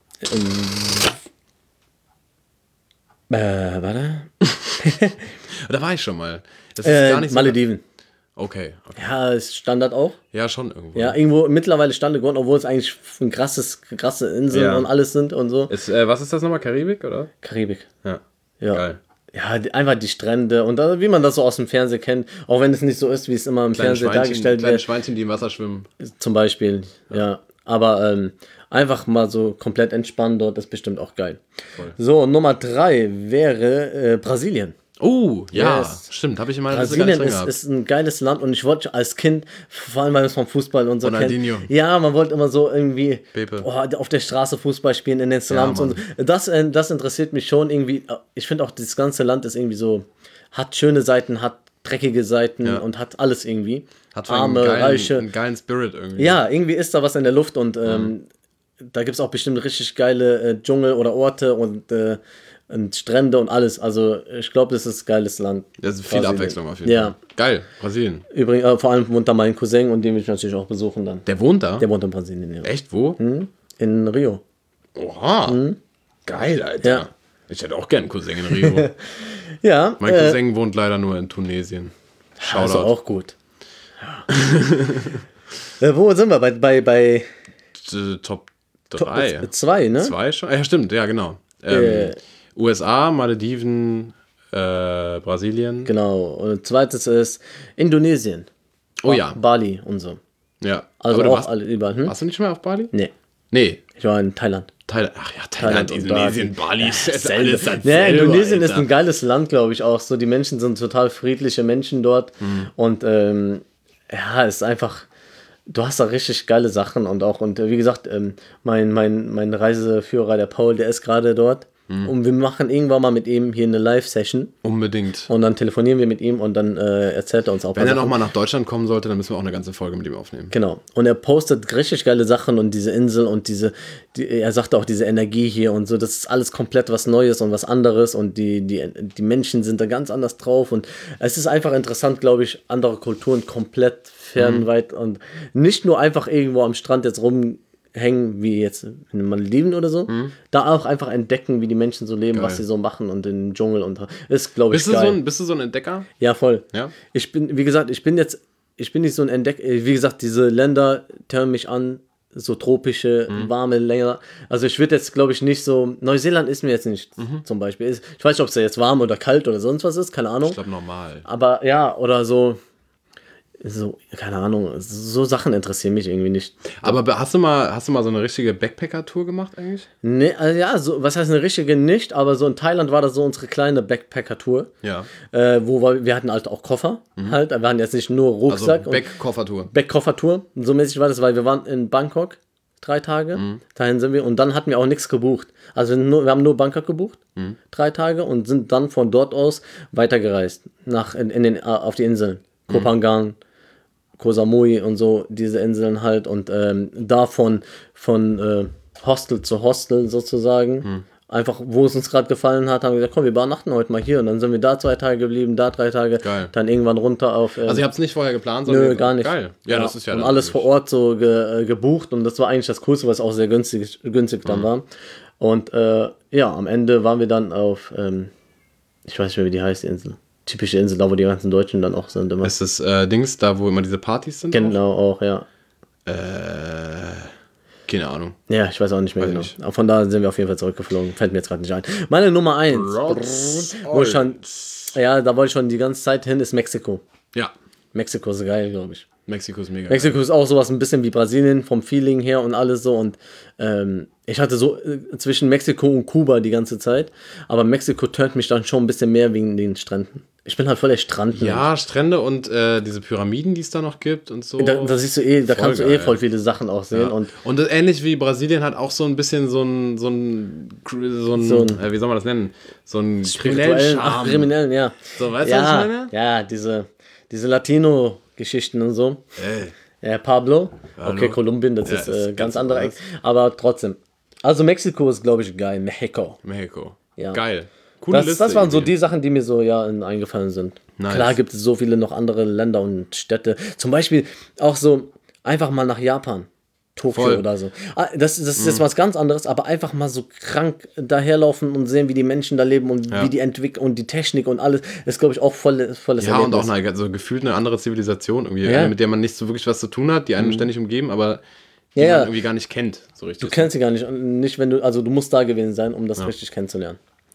Warte. Da war ich schon mal. Das ist gar nicht so Malediven. Okay. Ja, ist Standard auch. Ja, schon irgendwo. Ja, irgendwo mittlerweile Standard geworden, obwohl es eigentlich krasse Inseln und alles sind und so. Was ist das nochmal? Karibik, oder? Karibik. Ja. Geil. Ja, einfach die Strände und wie man das so aus dem Fernsehen kennt, auch wenn es nicht so ist, wie es immer im Fernsehen dargestellt wird. Kleine Schweinchen, die im Wasser schwimmen. Zum Beispiel, ja. Aber Einfach mal so komplett entspannen dort, ist bestimmt auch geil. Voll. So, Nummer 3 wäre Brasilien. Oh, ja, Yes. Stimmt, habe ich in meiner Liste gar Brasilien nicht drin gehabt. ist ein geiles Land und ich wollte als Kind, vor allem weil man es vom Fußball und so Ronaldinho. kennt. Ja, man wollte immer so irgendwie Pepe. auf der Straße Fußball spielen, in den Slums Ja, und so. Das interessiert mich schon irgendwie. Ich finde auch, das ganze Land ist irgendwie so, hat schöne Seiten, hat dreckige Seiten und hat alles irgendwie. Hat Arme, Reiche. einen geilen Spirit irgendwie. Ja, irgendwie ist da was in der Luft und da gibt es auch bestimmt richtig geile Dschungel oder Orte und Strände und alles. Also ich glaube, das ist ein geiles Land. Das ist viel Brasilien. Abwechslung auf jeden Ja. Fall. Geil, Brasilien. Übrigens, vor allem wohnt da mein Cousin und den will ich natürlich auch besuchen dann. Der wohnt da? Der wohnt in Brasilien, ja. Echt, wo? In Rio. Oha. Geil, Alter. Ja. Ich hätte auch gern einen Cousin in Rio. Ja, Mein Cousin wohnt leider nur in Tunesien. also Shoutout. auch gut. Wo sind wir? Bei Top 3. 2, ne? 2 schon? Ja, stimmt, ja, genau. USA, Malediven, Brasilien. Genau. Und zweites ist Indonesien. Oh ja. Bali und so. Ja. Also Aber du auch warst, alle überall. warst du nicht schon mal auf Bali? Nee, Nee. ich war in Thailand. Ach ja, Thailand, und Indonesien, Bali, ist alles dasselbe, Ja, Indonesien ist Alter. ein geiles Land, glaube ich auch. So, die Menschen sind total friedliche Menschen dort. Und ja, es ist einfach, du hast da richtig geile Sachen und auch, und wie gesagt, mein Reiseführer, der Paul, der ist gerade dort. Und wir machen irgendwann mal mit ihm hier eine Live-Session. Unbedingt. Und dann telefonieren wir mit ihm und dann erzählt er uns auch Wenn er Sachen. nochmal nach Deutschland kommen sollte, dann müssen wir auch eine ganze Folge mit ihm aufnehmen. Genau. Und er postet richtig geile Sachen und diese Insel und er sagt auch diese Energie hier und so, das ist alles komplett was Neues und was anderes und die Menschen sind da ganz anders drauf und es ist einfach interessant, glaube ich, andere Kulturen komplett fernweit und nicht nur einfach irgendwo am Strand jetzt rumhängen, wie jetzt in den Malediven oder so, da auch einfach entdecken, wie die Menschen so leben, Geil. was sie so machen und im Dschungel und ist, glaube ich, geil. Bist du so ein Entdecker? Ja, voll. Ja? Ich bin, wie gesagt, ich bin nicht so ein Entdecker. Wie gesagt, diese Länder tören mich an, so tropische, warme Länder. Also ich würde jetzt, glaube ich, nicht so. Neuseeland ist mir jetzt nicht zum Beispiel. Ich weiß nicht, ob es da jetzt warm oder kalt oder sonst was ist, keine Ahnung. Ich glaube normal. Aber ja, oder so, keine Ahnung, so Sachen interessieren mich irgendwie nicht. Aber hast du mal so eine richtige Backpacker-Tour gemacht eigentlich? Nee, also ja, so, was heißt eine richtige nicht, aber so in Thailand war das so unsere kleine Backpacker-Tour. Ja. Wir hatten halt auch Koffer, halt. Wir hatten jetzt nicht nur Rucksack. Also Backkoffertour. Backkoffertour. So mäßig war das, weil wir waren in Bangkok 3 Tage. Dahin sind wir und dann hatten wir auch nichts gebucht. Also wir haben nur Bangkok gebucht, 3 Tage und sind dann von dort aus weitergereist auf die Inseln. Koh Phangan, Koh Samui und so, diese Inseln halt und da von Hostel zu Hostel sozusagen. Einfach, wo es uns gerade gefallen hat, haben wir gesagt, komm, wir übernachten heute mal hier und dann sind wir da 2 Tage geblieben, da 3 Tage, Geil. dann irgendwann runter auf... Also ihr habt es nicht vorher geplant, Nö, gar nicht. Geil. Ja, das ist ja und dann alles logisch. vor Ort so gebucht und das war eigentlich das Coolste, was auch sehr günstig dann war. Und ja, am Ende waren wir dann auf, ich weiß nicht mehr, wie die heißt, die Insel. Typische Insel, da wo die ganzen Deutschen dann auch sind immer. Ist das Dings, da wo immer diese Partys sind? Genau, auch, ja. Keine Ahnung. Ja, ich weiß auch nicht mehr Weiß genau. nicht. Aber von da sind wir auf jeden Fall zurückgeflogen. Fällt mir jetzt gerade nicht ein. Meine Nummer 1, wo ich schon, ja, da wollte ich schon die ganze Zeit hin, ist Mexiko. Ja, Mexiko ist geil, glaube ich. Mexiko ist mega Mexiko ist auch sowas ein bisschen wie Brasilien vom Feeling her und alles so und ich hatte so zwischen Mexiko und Kuba die ganze Zeit, aber Mexiko turnt mich dann schon ein bisschen mehr wegen den Stränden. Ich bin halt voll der Strandmensch. Ja, Strände und diese Pyramiden, die es da noch gibt und so. Da siehst du da Voll kannst du geil. voll viele Sachen auch sehen Ja. und das ähnlich wie Brasilien hat auch so ein bisschen so ein wie soll man das nennen? So ein kriminellen Charme. Kriminellen, ja. So, weißt du, was ich Ja, meine? ja, diese Latino-Geschichten und so. Ja, Pablo. Okay, Kolumbien, das Ja, ist ist ganz ganz andere anders. Ecke. Aber trotzdem. Also Mexiko ist, glaube ich, geil. Mexiko. Ja. Geil. Coole Liste. Das waren so irgendwie. die Sachen, die mir so eingefallen sind. Nice. Klar gibt es so viele noch andere Länder und Städte. Zum Beispiel auch so einfach mal nach Japan. Tokio Voll. oder so. Das ist jetzt was ganz anderes, aber einfach mal so krank daherlaufen und sehen, wie die Menschen da leben und wie die entwickeln und die Technik und alles, ist, glaube ich, auch volles Ja, und auch Erlebnis. so gefühlt eine andere Zivilisation irgendwie, Ja. mit der man nicht so wirklich was zu tun hat, die einen ständig umgeben, aber die Ja. man irgendwie gar nicht kennt, so richtig. Du kennst sie gar nicht. Und nicht, wenn du musst da gewesen sein, um das richtig kennenzulernen.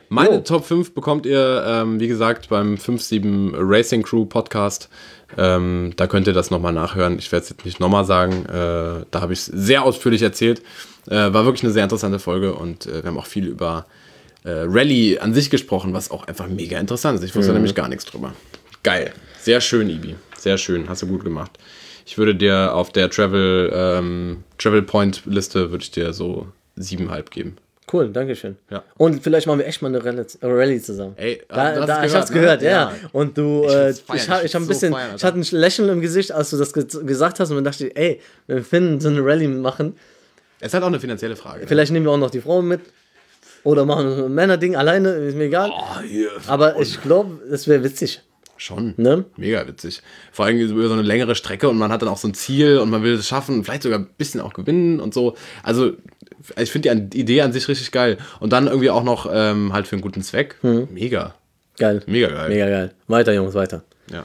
Meine Top 5 bekommt ihr, wie gesagt, beim 5-7 Racing Crew Podcast. Da könnt ihr das nochmal nachhören. Ich werde es jetzt nicht nochmal sagen. Da habe ich es sehr ausführlich erzählt. War wirklich eine sehr interessante Folge und wir haben auch viel über Rallye an sich gesprochen, was auch einfach mega interessant ist. Ich wusste nämlich gar nichts drüber. Geil. Sehr schön, Ibi. Sehr schön. Hast du gut gemacht. Ich würde dir auf der Travel Point-Liste würde ich dir so 7,5 geben. Cool, danke schön. Ja. Und vielleicht machen wir echt mal eine Rallye zusammen. Ey, ich hab's gehört, ja. Und du, ich hatte feiern, ein Lächeln im Gesicht, als du das gesagt hast, und dann dachte ich, ey, wir finden so eine Rallye machen. Es ist halt auch eine finanzielle Frage. Vielleicht nehmen wir auch noch die Frauen mit. Oder machen ein Männerding alleine, ist mir egal. Aber ich glaube, das wäre witzig. Schon. Ne? Mega witzig. Vor allem über so eine längere Strecke und man hat dann auch so ein Ziel und man will es schaffen, vielleicht sogar ein bisschen auch gewinnen und so. Also, ich finde die Idee an sich richtig geil. Und dann irgendwie auch noch halt für einen guten Zweck. Mega. Geil. Mega geil. Mega geil. Weiter, Jungs, weiter. Ja.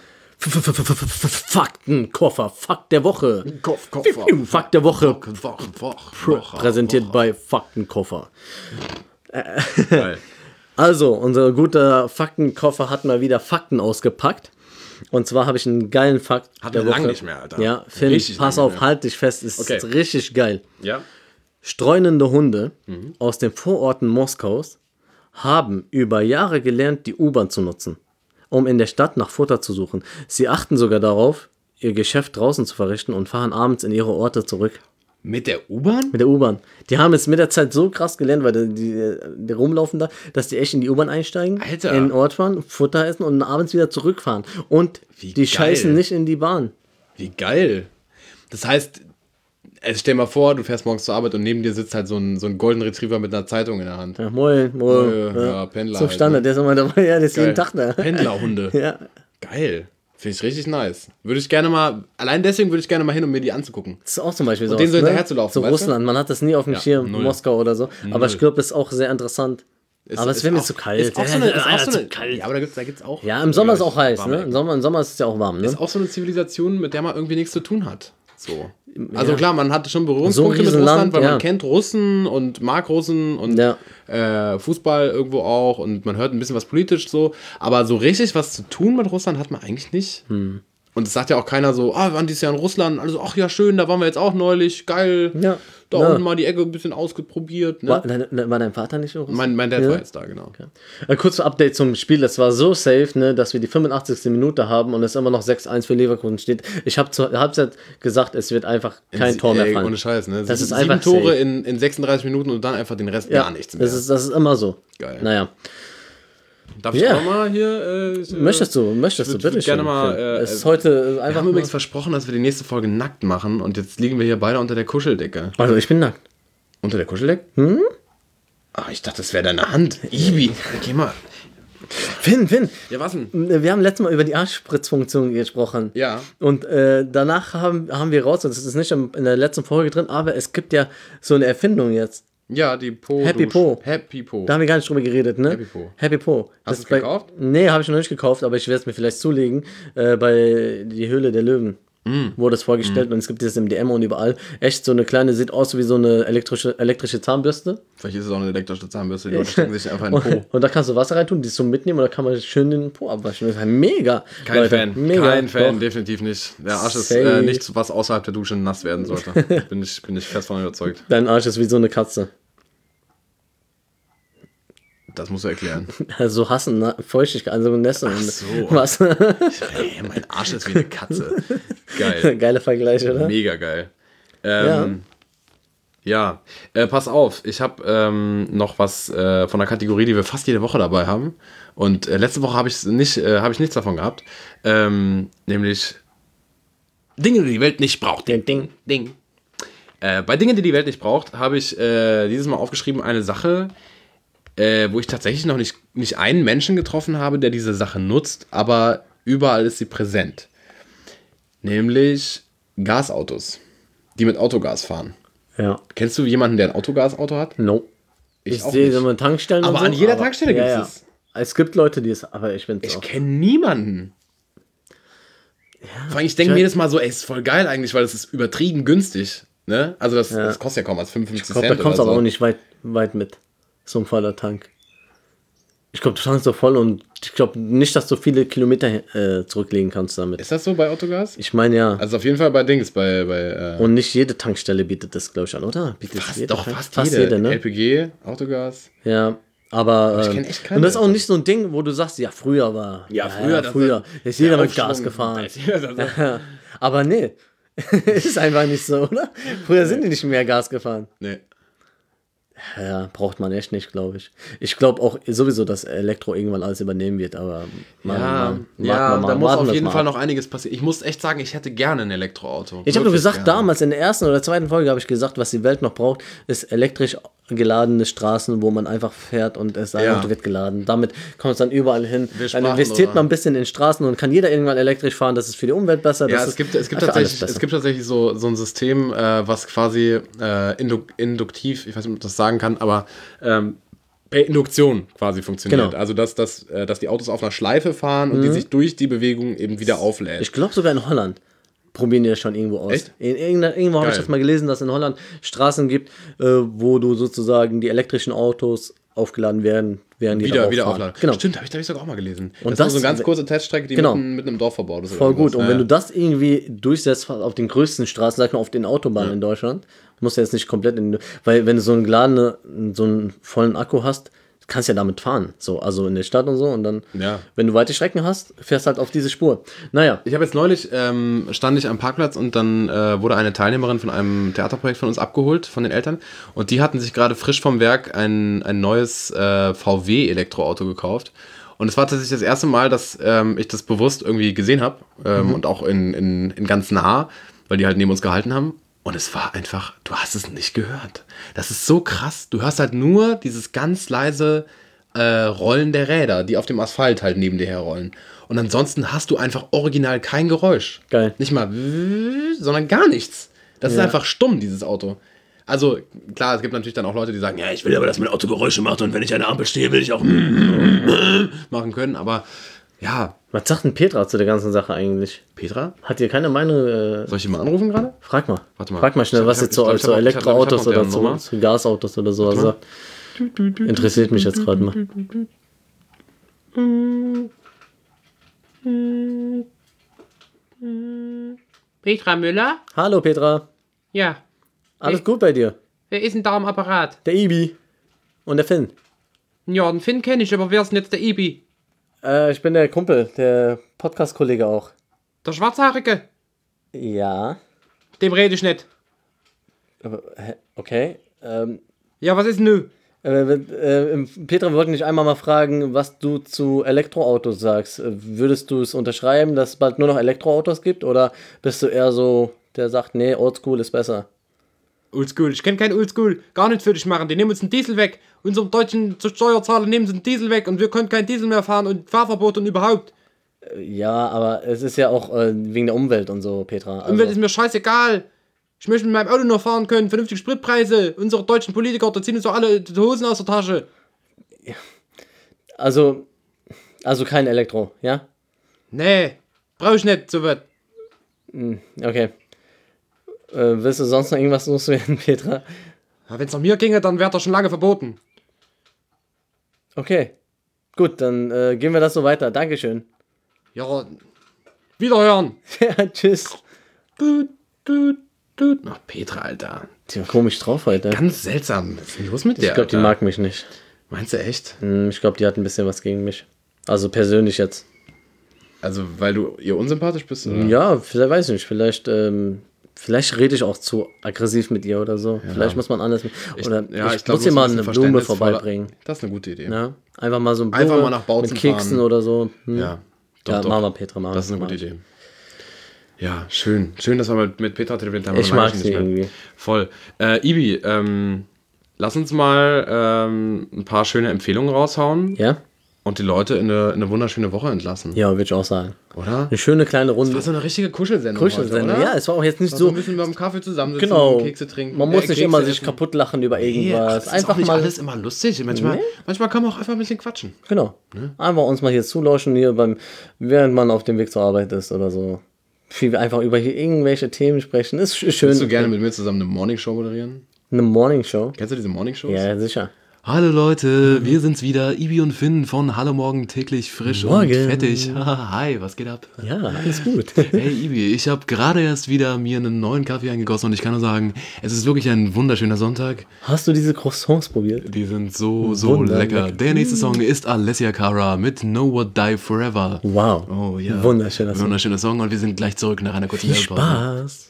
Faktenkoffer, Fakt der Woche. Koffer. Fakt der Woche. Woche. Präsentiert bei Faktenkoffer. Geil. Also, unser guter Faktenkoffer hat mal wieder Fakten ausgepackt. Und zwar habe ich einen geilen Fakt Hatten wir lange nicht mehr, Alter. Ja, Finn, Richtig pass lange auf, nicht mehr. halt dich fest, ist richtig geil. Ja. Streunende Hunde aus den Vororten Moskaus haben über Jahre gelernt, die U-Bahn zu nutzen, um in der Stadt nach Futter zu suchen. Sie achten sogar darauf, ihr Geschäft draußen zu verrichten und fahren abends in ihre Orte zurück. Mit der U-Bahn? Mit der U-Bahn. Die haben es mit der Zeit so krass gelernt, weil die rumlaufen da, dass die echt in die U-Bahn einsteigen, Alter. in den Ort fahren, Futter essen und abends wieder zurückfahren. Und Wie die geil. scheißen nicht in die Bahn. Wie geil. Das heißt, stell mal vor, du fährst morgens zur Arbeit und neben dir sitzt halt so ein Golden Retriever mit einer Zeitung in der Hand. Ja, moin. Ja, Pendler. Zum halt, Standard, der ist immer dabei, ja, der ist jeden Geil. Tag da. Pendlerhunde. Ja. Geil. Finde ich richtig nice. Würde ich gerne mal, allein deswegen würde ich gerne mal hin, um mir die anzugucken. Das ist auch zum Beispiel so. denen so hinterher zu laufen, So weißt du? Russland, man hat das nie auf dem Schirm, null. Moskau oder so. Aber ich glaube, das ist auch sehr interessant. Aber es wäre mir auch- zu kalt. Ist auch so eine, ist auch so zu eine, kalt. ja, aber da gibt's auch. Ja, im Sommer ist es auch heiß, warme ne? Ecken. Im Sommer ist es ja auch warm, ne? Ist auch so eine Zivilisation, mit der man irgendwie nichts zu tun hat. So. Also klar, man hatte schon So Berührungspunkte ein mit Riesenland, Russland, weil ja. man kennt Russen und mag Russen und Fußball irgendwo auch und man hört ein bisschen was politisch so. Aber so richtig was zu tun mit Russland hat man eigentlich nicht. Und es sagt ja auch keiner so, wir waren dieses Jahr in Russland, also ach ja schön, da waren wir jetzt auch neulich, geil. Ja. Da Ja. unten mal die Ecke ein bisschen ausprobiert. Ne? War dein Vater nicht in Russland? Mein Dad Ja. war jetzt da, genau. Kurz Update zum Spiel. Das war so safe, ne, dass wir die 85. Minute haben und es immer noch 6-1 für Leverkusen steht. Ich habe zur Halbzeit gesagt, es wird einfach kein Tor mehr fallen. Ohne Scheiß, ne? Das ist Sieben einfach Tore safe. in 36 Minuten und dann einfach den Rest Ja, gar nichts mehr. das ist immer so. Geil. Naja. Darf ich Ja. auch mal hier... Möchtest du, bitte gerne schön. mal, Es ist heute Wir einfach haben mal, übrigens versprochen, dass wir die nächste Folge nackt machen und jetzt liegen wir hier beide unter der Kuscheldecke. Also ich bin nackt. Unter der Kuscheldecke? Ach, ich dachte, das wäre deine Hand. Ibi, geh mal. Finn. Ja, was denn? Wir haben letztes Mal über die Arschspritzfunktion gesprochen. Ja. Und danach haben wir raus, und das ist nicht in der letzten Folge drin, aber es gibt ja so eine Erfindung jetzt. Ja, die Po. Happy Po. Happy Po. Da haben wir gar nicht drüber geredet, ne? Happy Po. Happy Po. Hast du es bei- gekauft? Nee, habe ich noch nicht gekauft, aber ich werde es mir vielleicht zulegen. Bei Die Höhle der Löwen wurde es vorgestellt und es gibt es im DM und überall. Echt so eine kleine, sieht aus wie so eine elektrische Zahnbürste. Vielleicht ist es auch eine elektrische Zahnbürste, die Leute stecken sich einfach in den Po. Und da kannst du Wasser reintun, die so mitnehmen und da kann man schön den Po abwaschen. Das ist mega. Kein Leute, Fan, Mega. kein Fan, Doch. definitiv nicht. Der Arsch ist Safe. nichts, was außerhalb der Dusche nass werden sollte. bin ich fest von überzeugt. Dein Arsch ist wie so eine Katze. Das musst du erklären. Also hassen, Feuchtigkeit, also Nässe. Ach so. Was? Hey, mein Arsch ist wie eine Katze. Geil. Geiler Vergleich, oder? Mega geil. Ja, pass auf. Ich habe noch was von der Kategorie, die wir fast jede Woche dabei haben. Und letzte Woche habe ich nichts davon gehabt. Nämlich Dinge, die die Welt nicht braucht. Ding. Bei Dingen, die die Welt nicht braucht, habe ich dieses Mal aufgeschrieben eine Sache, wo ich tatsächlich noch nicht einen Menschen getroffen habe, der diese Sache nutzt, aber überall ist sie präsent. Nämlich Gasautos, die mit Autogas fahren. Ja. Kennst du jemanden, der ein Autogasauto hat? No. Ich auch sehe nicht. so mal Tankstellen Aber und so, an jeder Tankstelle gibt's es. Es gibt Leute, die es, aber ich bin es Ich auch. kenne niemanden. Vor allem, ich denke mir jedes Mal so, ey, ist voll geil eigentlich, weil es ist übertrieben günstig. Ne? Also das kostet ja kaum als 55 Ich glaube, Cent da kommst du oder aber so. auch nicht weit mit. So ein voller Tank. Ich glaube, du tankst so voll und ich glaube nicht, dass du viele Kilometer zurücklegen kannst damit. Ist das so bei Autogas? Ich meine ja. Also auf jeden Fall bei Dings, bei Und nicht jede Tankstelle bietet das, glaube ich, an, oder? Bietet fast jede, ne? LPG, Autogas. Ja, aber ich kenn echt keine. und das ist auch nicht so ein Ding, wo du sagst, ja, früher war. Ja, früher. Da ist jeder mit Gas gefahren. Aber nee, ist einfach nicht so, oder? Früher sind die nicht mehr Gas gefahren. Nee. Ja, braucht man echt nicht, glaube ich. Ich glaube auch sowieso, dass Elektro irgendwann alles übernehmen wird, aber da muss auf jeden Fall noch einiges passieren. Ich muss echt sagen, ich hätte gerne ein Elektroauto. Ich habe nur gesagt, damals in der ersten oder zweiten Folge habe ich gesagt, was die Welt noch braucht, ist elektrisch geladene Straßen, wo man einfach fährt und es einfach wird geladen. Damit kommt es dann überall hin. Dann investiert man ein bisschen in Straßen und kann jeder irgendwann elektrisch fahren. Das ist für die Umwelt besser. Ja, es gibt tatsächlich so ein System, was quasi induktiv, ich weiß nicht, ob ich das sagen kann, aber per Induktion quasi funktioniert. Genau. Also, dass die Autos auf einer Schleife fahren und die sich durch die Bewegung eben wieder auflädt. Ich glaube sogar in Holland probieren die das schon irgendwo aus. Echt? Irgendwo habe ich das mal gelesen, dass es in Holland Straßen gibt, wo du sozusagen die elektrischen Autos aufgeladen werden, während die wieder aufladen. Genau. Stimmt, habe ich sogar auch mal gelesen. Und das ist so eine ganz kurze Teststrecke, die mitten im Dorf verbaut ist. Voll gut. Und wenn du das irgendwie durchsetzt auf den größten Straßen, sag mal auf den Autobahnen in Deutschland, musst du jetzt nicht komplett weil wenn du so einen vollen Akku hast, kannst ja damit fahren, so, also in der Stadt und so, und dann, wenn du weite Strecken hast, fährst halt auf diese Spur. Naja. Ich habe jetzt neulich, stand ich am Parkplatz und dann wurde eine Teilnehmerin von einem Theaterprojekt von uns abgeholt, von den Eltern, und die hatten sich gerade frisch vom Werk ein neues VW-Elektroauto gekauft. Und es war tatsächlich das erste Mal, dass ich das bewusst irgendwie gesehen habe und auch in ganz nah, weil die halt neben uns gehalten haben. Und es war einfach, du hast es nicht gehört. Das ist so krass. Du hörst halt nur dieses ganz leise Rollen der Räder, die auf dem Asphalt halt neben dir herrollen. Und ansonsten hast du einfach original kein Geräusch. Geil. Nicht mal, sondern gar nichts. Das ist einfach stumm, dieses Auto. Also, klar, es gibt natürlich dann auch Leute, die sagen, ja, ich will aber, dass mein Auto Geräusche macht und wenn ich an der Ampel stehe, will ich auch machen können, aber ja. Was sagt denn Petra zu der ganzen Sache eigentlich? Petra? Hat ihr keine Meinung? Soll ich die mal anrufen gerade? Frag mal. Warte mal. Frag mal schnell, was jetzt zu Elektroautos oder zu Gasautos oder sowas sagt. Interessiert mich jetzt gerade mal. Petra Müller? Hallo Petra. Ja. Alles gut bei dir? Wer ist denn da am Apparat? Der Ibi. Und der Finn. Ja, den Finn kenne ich, aber wer ist denn jetzt der Ibi? Ich bin der Kumpel, der Podcast-Kollege auch. Der Schwarzhaarige? Ja. Dem rede ich nicht. Okay. Ja, was ist denn Petra, wir wollten dich einmal mal fragen, was du zu Elektroautos sagst. Würdest du es unterschreiben, dass es bald nur noch Elektroautos gibt? Oder bist du eher so, der sagt, nee, Oldschool ist besser? Oldschool, ich kenne kein Oldschool. Gar nichts für dich machen. Die nehmen uns den Diesel weg. Unsere deutschen Steuerzahler nehmen uns den Diesel weg und wir können kein Diesel mehr fahren und Fahrverbot und überhaupt. Ja, aber es ist ja auch wegen der Umwelt und so, Petra. Also. Umwelt ist mir scheißegal. Ich möchte mit meinem Auto noch fahren können, vernünftige Spritpreise. Unsere deutschen Politiker, da ziehen uns doch alle die Hosen aus der Tasche. Also kein Elektro, ja? Nee, brauche ich nicht, so wird. Okay. Willst du sonst noch irgendwas loswerden, Petra? Ja, wenn es nach mir ginge, dann wäre das schon lange verboten. Okay. Gut, dann gehen wir das so weiter. Dankeschön. Ja, wiederhören. Ja, tschüss. Ach, Petra, Alter. Die war komisch drauf heute. Ganz seltsam. Was ist denn los mit der? Ich glaube, die mag mich nicht. Meinst du echt? Ich glaube, die hat ein bisschen was gegen mich. Also persönlich jetzt. Also, weil du ihr unsympathisch bist, oder? Ja, vielleicht weiß ich nicht. Vielleicht rede ich auch zu aggressiv mit ihr oder so. Ja. Vielleicht muss man anders. Oder ich muss ihr mal eine Blume vorbeibringen. Das ist eine gute Idee. Ja, einfach mal so eine Blume einfach mal nach Bautzen mit Keksen fahren. Oder so. Ja, doch. Machen wir, Petra. Das ist eine gute Idee. Ja, schön. Schön, dass wir mal mit Petra telefoniert haben. Ich mag sie irgendwie. Voll. Ibi, lass uns mal ein paar schöne Empfehlungen raushauen. Ja. Und die Leute in eine wunderschöne Woche entlassen. Ja, würde ich auch sagen. Oder? Eine schöne kleine Runde. Das war so eine richtige Kuschelsendung. Kuschelsendung, ja. Es war auch jetzt nicht so. Ein bisschen beim Kaffee zusammensitzen, genau. Kekse trinken. Man muss nicht immer sich kaputt lachen über irgendwas. Nee, einfach ist auch nicht mal alles immer lustig. Manchmal kann man auch einfach ein bisschen quatschen. Genau. Ne? Einfach uns mal hier zulauschen, während man auf dem Weg zur Arbeit ist oder so. Wie wir einfach über hier irgendwelche Themen sprechen. Ist schön. Würdest du gerne mit mir zusammen eine Morningshow moderieren? Eine Morningshow? Kennst du diese Morningshows? Ja, sicher. Hallo Leute, wir sind's wieder, Ibi und Finn von Hallo Morgen täglich frisch und fettig. Hi, was geht ab? Ja, alles gut. Hey Ibi, ich habe gerade erst wieder mir einen neuen Kaffee eingegossen und ich kann nur sagen, es ist wirklich ein wunderschöner Sonntag. Hast du diese Croissants probiert? Die sind so lecker. Der nächste Song ist Alessia Cara mit No Would Die Forever. Wow. Oh ja. Wunderschöner Song und wir sind gleich zurück nach einer kurzen Spaß.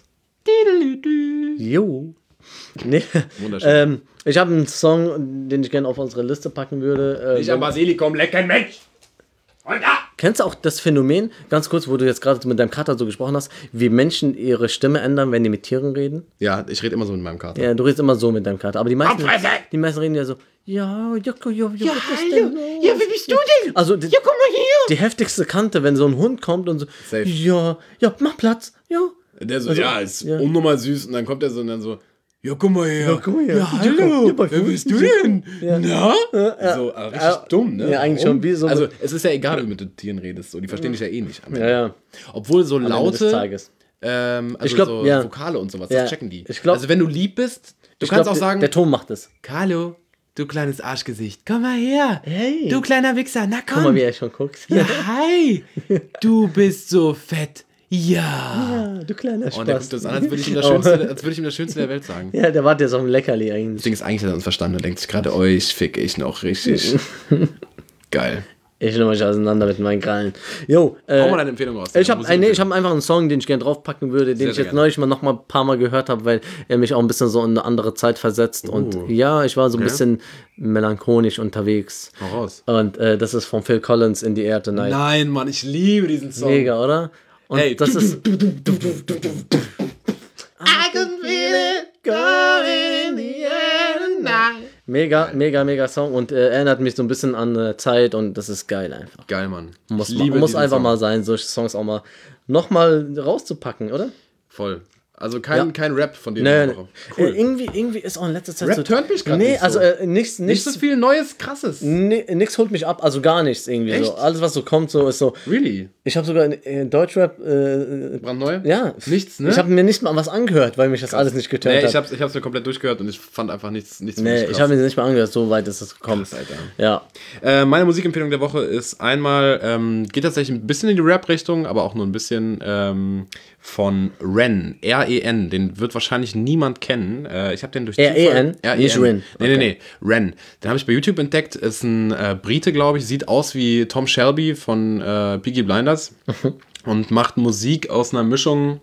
Jo. Nee. Wunderschön. Ich habe einen Song, den ich gerne auf unsere Liste packen würde. Ich am Basilikum lecken, Mensch! Und da! Kennst du auch das Phänomen, ganz kurz, wo du jetzt gerade mit deinem Kater so gesprochen hast, wie Menschen ihre Stimme ändern, wenn die mit Tieren reden? Ja, ich rede immer so mit meinem Kater. Ja, du redest immer so mit deinem Kater. Aber die meisten Aufpassen! reden ja so, ja, Joko, Ja, hallo! Ja, wie bist du denn? Also, Ja, komm mal hier! die heftigste Kante, wenn so ein Hund kommt und so, Safe. ja, mach Platz, ja. Der so, Also, ist ja. unnormal süß und dann kommt er so und dann so, ja, guck mal her. Ja, guck mal her. Ja, hallo. Ja, bei Wer bist du denn? Ja. Na? So, richtig dumm, ne? Ja, eigentlich Warum? schon wie so. Also, es ist ja egal, wie du mit Tieren redest. So. Die verstehen dich ja eh nicht. Am Ende. ja. Obwohl so Ende des laute, Tages. also Ich glaub, so ja. Vokale und sowas, Ja. das checken die. Ich glaub- also, wenn du lieb bist, du Ich kannst glaub, auch sagen, der Ton macht es. Carlo, du kleines Arschgesicht, komm mal her. Hey. Du kleiner Wichser, na komm. Guck mal, wie er schon guckt. Ja, hi. Du bist so fett. Ja. Ja, du kleiner Spaß. Und der guckt das an, als würde ich ihm das Schönste der Welt sagen. Ja, der wartet jetzt auf ein Leckerli eigentlich. Das Ding ist eigentlich, hat er uns verstanden und denkt sich gerade, euch fick ich noch richtig. Geil. Ich nehme euch auseinander mit meinen Krallen. Jo, Hau mal deine Empfehlung raus. ich habe einfach einen Song, den ich gerne draufpacken würde, den Sehr, ich sehr jetzt gerne. neulich noch mal ein paar Mal gehört habe, weil er mich auch ein bisschen so in eine andere Zeit versetzt. Und ja, ich war so ein bisschen melancholisch unterwegs. Hau raus. Und das ist von Phil Collins, In the Air Tonight. Nein, Mann, ich liebe diesen Song. Mega, oder? Und Hey, das ist... I can feel it going in the air tonight. Mega Song und erinnert mich so ein bisschen an eine Zeit und das ist geil einfach. Geil, Mann. Muss Ich liebe diesen einfach Song. mal sein, solche Songs auch mal nochmal rauszupacken, oder? Voll. Also kein Rap von dem. Nee. Cool. Irgendwie ist auch in letzter Zeit Rap turnt mich grad Nee, nicht so. also nichts Nicht so viel Neues, Krasses. nix holt mich ab, also gar nichts irgendwie Echt? so. Alles, was so kommt, so ist so. Really? Ich habe sogar in Deutschrap, Brandneu? ja. Nichts, ne? Ich habe mir nicht mal was angehört, weil mich das alles nicht getönt Nee, hat. ich hab's mir komplett durchgehört und ich fand einfach nichts Nee, wirklich ich habe mir nicht mal angehört, so weit ist es gekommen. Krass, Alter. Ja. Meine Musikempfehlung der Woche ist einmal, geht tatsächlich ein bisschen in die Rap-Richtung, aber auch nur ein bisschen von Ren, R-E-N, den wird wahrscheinlich niemand kennen. Ich habe den durch R.E.N.? Nicht Ren. Nee, Ren. Den habe ich bei YouTube entdeckt, ist ein Brite, glaube ich, sieht aus wie Tom Shelby von Peaky Blinders und macht Musik aus einer Mischung,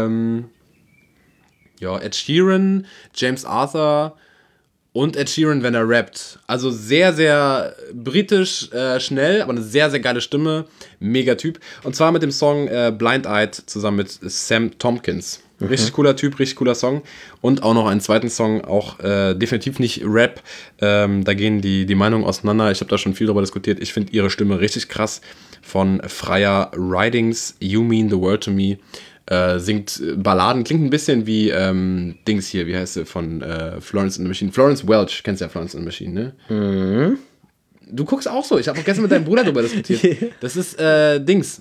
Ed Sheeran, James Arthur und Ed Sheeran, wenn er rappt. Also sehr, sehr britisch, schnell, aber eine sehr, sehr geile Stimme. Mega Typ. Und zwar mit dem Song Blind Eyed zusammen mit Sam Tompkins. Richtig cooler Typ, richtig cooler Song. Und auch noch einen zweiten Song, auch definitiv nicht Rap. Da gehen die Meinungen auseinander. Ich habe da schon viel darüber diskutiert. Ich finde ihre Stimme richtig krass. Von Freya Ridings, You Mean the World to Me. Singt Balladen, klingt ein bisschen wie Dings hier, wie heißt sie, von Florence and the Machine. Florence Welch, kennst ja Florence and the Machine, ne? Mhm. Du guckst auch so, ich habe auch gestern mit deinem Bruder darüber diskutiert. Das ist Dings.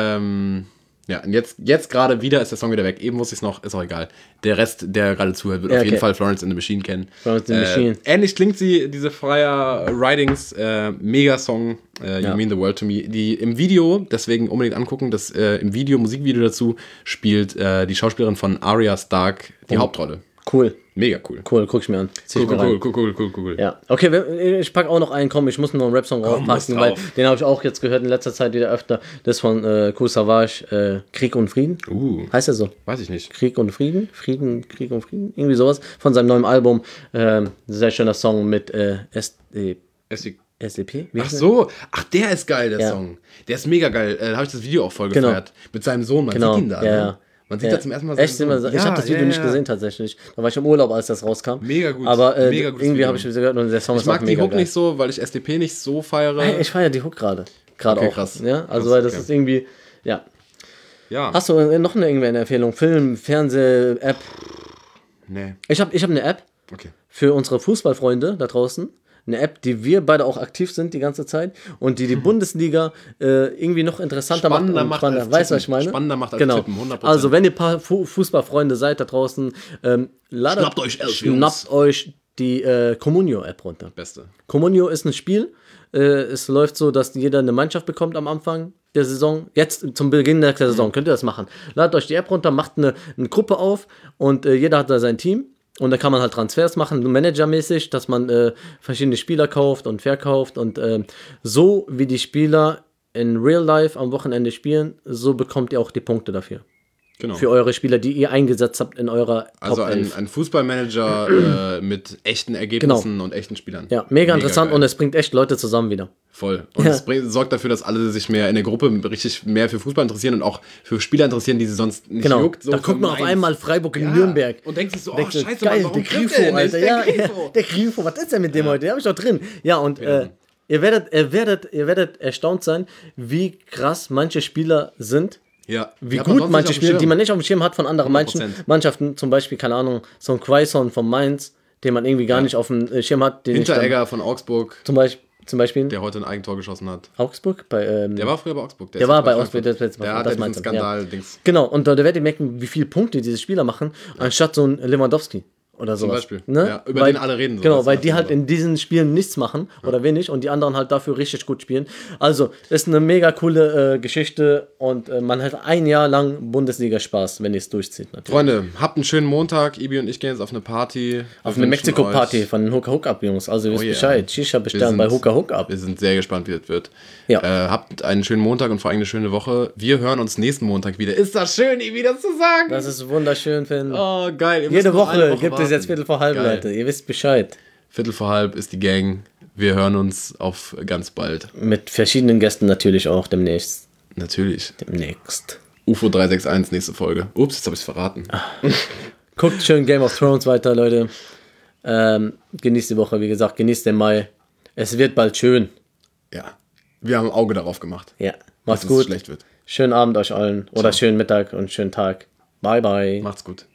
Ja, und jetzt gerade wieder ist der Song wieder weg. Eben wusste ich es noch, ist auch egal. Der Rest, der gerade zuhört, wird auf jeden Fall Florence and the Machine kennen. Florence and the Machine. Ähnlich klingt sie, diese Freya Ridings, Mega-Song, You Mean the World to Me. Die im Video, deswegen unbedingt angucken, das im Video, Musikvideo dazu, spielt die Schauspielerin von Arya Stark die Hauptrolle. Cool. Mega cool. Cool, guck ich mir an. Zieh ich mir rein. Cool. Ja, okay, ich packe auch noch einen, komm, ich muss noch einen Rap-Song raufpacken, weil den habe ich auch jetzt gehört in letzter Zeit wieder öfter. Das von Kool Savas, Krieg und Frieden. Heißt er so? Weiß ich nicht. Krieg und Frieden? Krieg und Frieden? Irgendwie sowas. Von seinem neuen Album. Sehr schöner Song mit SDP. Wie Ach heißt der? so, der ist geil, der Ja. Song. Der ist mega geil. Da habe ich das Video auch voll Genau. gefeiert. Mit seinem Sohn, man Genau, sieht ihn da. ja, Ne? ja. Man sieht da zum ersten Mal Echt? Ich habe das Video nicht ja. gesehen tatsächlich. Da war ich im Urlaub, als das rauskam. Mega gut. Aber Mega gutes irgendwie Video. habe ich es gehört und der Song Ich ist auch mag die mega Hook geil. nicht so, weil ich SDP nicht so feiere. Hey, ich feiere die Hook gerade. Okay, auch. krass. Ja, also Krass, weil das okay. ist irgendwie, ja. Ja. Hast du noch eine Empfehlung? Film, Fernseh, App? Nee. Ich hab eine App Okay. für unsere Fußballfreunde da draußen. Eine App, die wir beide auch aktiv sind die ganze Zeit und die Bundesliga irgendwie noch interessanter Spannender macht. macht als Weißt du, was ich Tippen. meine? Spannender macht als genau. Tippen, 100%. Also, wenn ihr ein paar Fußballfreunde seid da draußen, Schnappt euch Elf, Schnappt euch die Comunio-App runter. Beste. Comunio ist ein Spiel. Es läuft so, dass jeder eine Mannschaft bekommt am Anfang der Saison. Jetzt zum Beginn der Saison könnt ihr das machen. Ladet euch die App runter, macht eine Gruppe auf und jeder hat da sein Team. Und da kann man halt Transfers machen, managermäßig, dass man verschiedene Spieler kauft und verkauft. Und so wie die Spieler in Real Life am Wochenende spielen, so bekommt ihr auch die Punkte dafür. Genau. Für eure Spieler, die ihr eingesetzt habt in eurer Also Top 11. ein Fußballmanager mit echten Ergebnissen und echten Spielern. Ja, mega interessant geil. und es bringt echt Leute zusammen wieder. Voll. Und es sorgt dafür, dass alle sich mehr in der Gruppe richtig mehr für Fußball interessieren und auch für Spieler interessieren, die sie sonst nicht juckt. So da guckt man auf einmal Freiburg gegen Nürnberg. Und denkt sich so, Denkt so, scheiße, geil, Mann, der warum trifft Grifo, der nicht? Alter. Ja, der Grifo, was ist denn mit dem heute? Den hab ich doch drin. Ja, und ihr werdet erstaunt sein, wie krass manche Spieler sind. Ja. Wie gut manche Spieler, die man nicht auf dem Schirm hat von anderen 100%. Mannschaften, zum Beispiel, keine Ahnung, so ein Quaison von Mainz, den man irgendwie gar nicht auf dem Schirm hat. Den Hinteregger von Augsburg, zum Beispiel der heute ein Eigentor geschossen hat. Augsburg? Der war früher bei Augsburg. Der war bei Augsburg, Der hat das diesen meinst du, Skandal-Dings. Genau, und da werdet ihr merken, wie viele Punkte diese Spieler machen, anstatt so ein Lewandowski oder sowas. Beispiel. Ne? Ja, über den alle reden so. Genau, Das weil ist die halt so. in diesen Spielen nichts machen oder wenig und die anderen halt dafür richtig gut spielen. Also, ist eine mega coole Geschichte und man hat ein Jahr lang Bundesliga-Spaß, wenn ihr es durchzieht. Natürlich. Freunde, habt einen schönen Montag. Ibi und ich gehen jetzt auf eine Party. Auf eine Mexiko-Party von den Hooker Hook Up, Jungs. Also, ihr wisst Bescheid. Shisha bestellen bei Hooker Hook Up. Wir sind sehr gespannt, wie das wird. Ja. Habt einen schönen Montag und vor allem eine schöne Woche. Wir hören uns nächsten Montag wieder. Ist das schön, Ibi, das zu sagen? Das ist wunderschön, Finn. Oh, geil. Jede Woche gibt es jetzt Viertel vor halb, Geil. Leute. Ihr wisst Bescheid. Viertel vor halb ist die Gang. Wir hören uns auf ganz bald. Mit verschiedenen Gästen natürlich auch demnächst. Natürlich. UFO 361, nächste Folge. Ups, jetzt habe ich es verraten. Guckt schön Game of Thrones weiter, Leute. Genießt die Woche, wie gesagt, genießt den Mai. Es wird bald schön. Ja. Wir haben ein Auge darauf gemacht. Ja, dass macht's es gut. schlecht wird. Schönen Abend euch allen. Oder schönen Mittag und schönen Tag. Bye, bye. Macht's gut.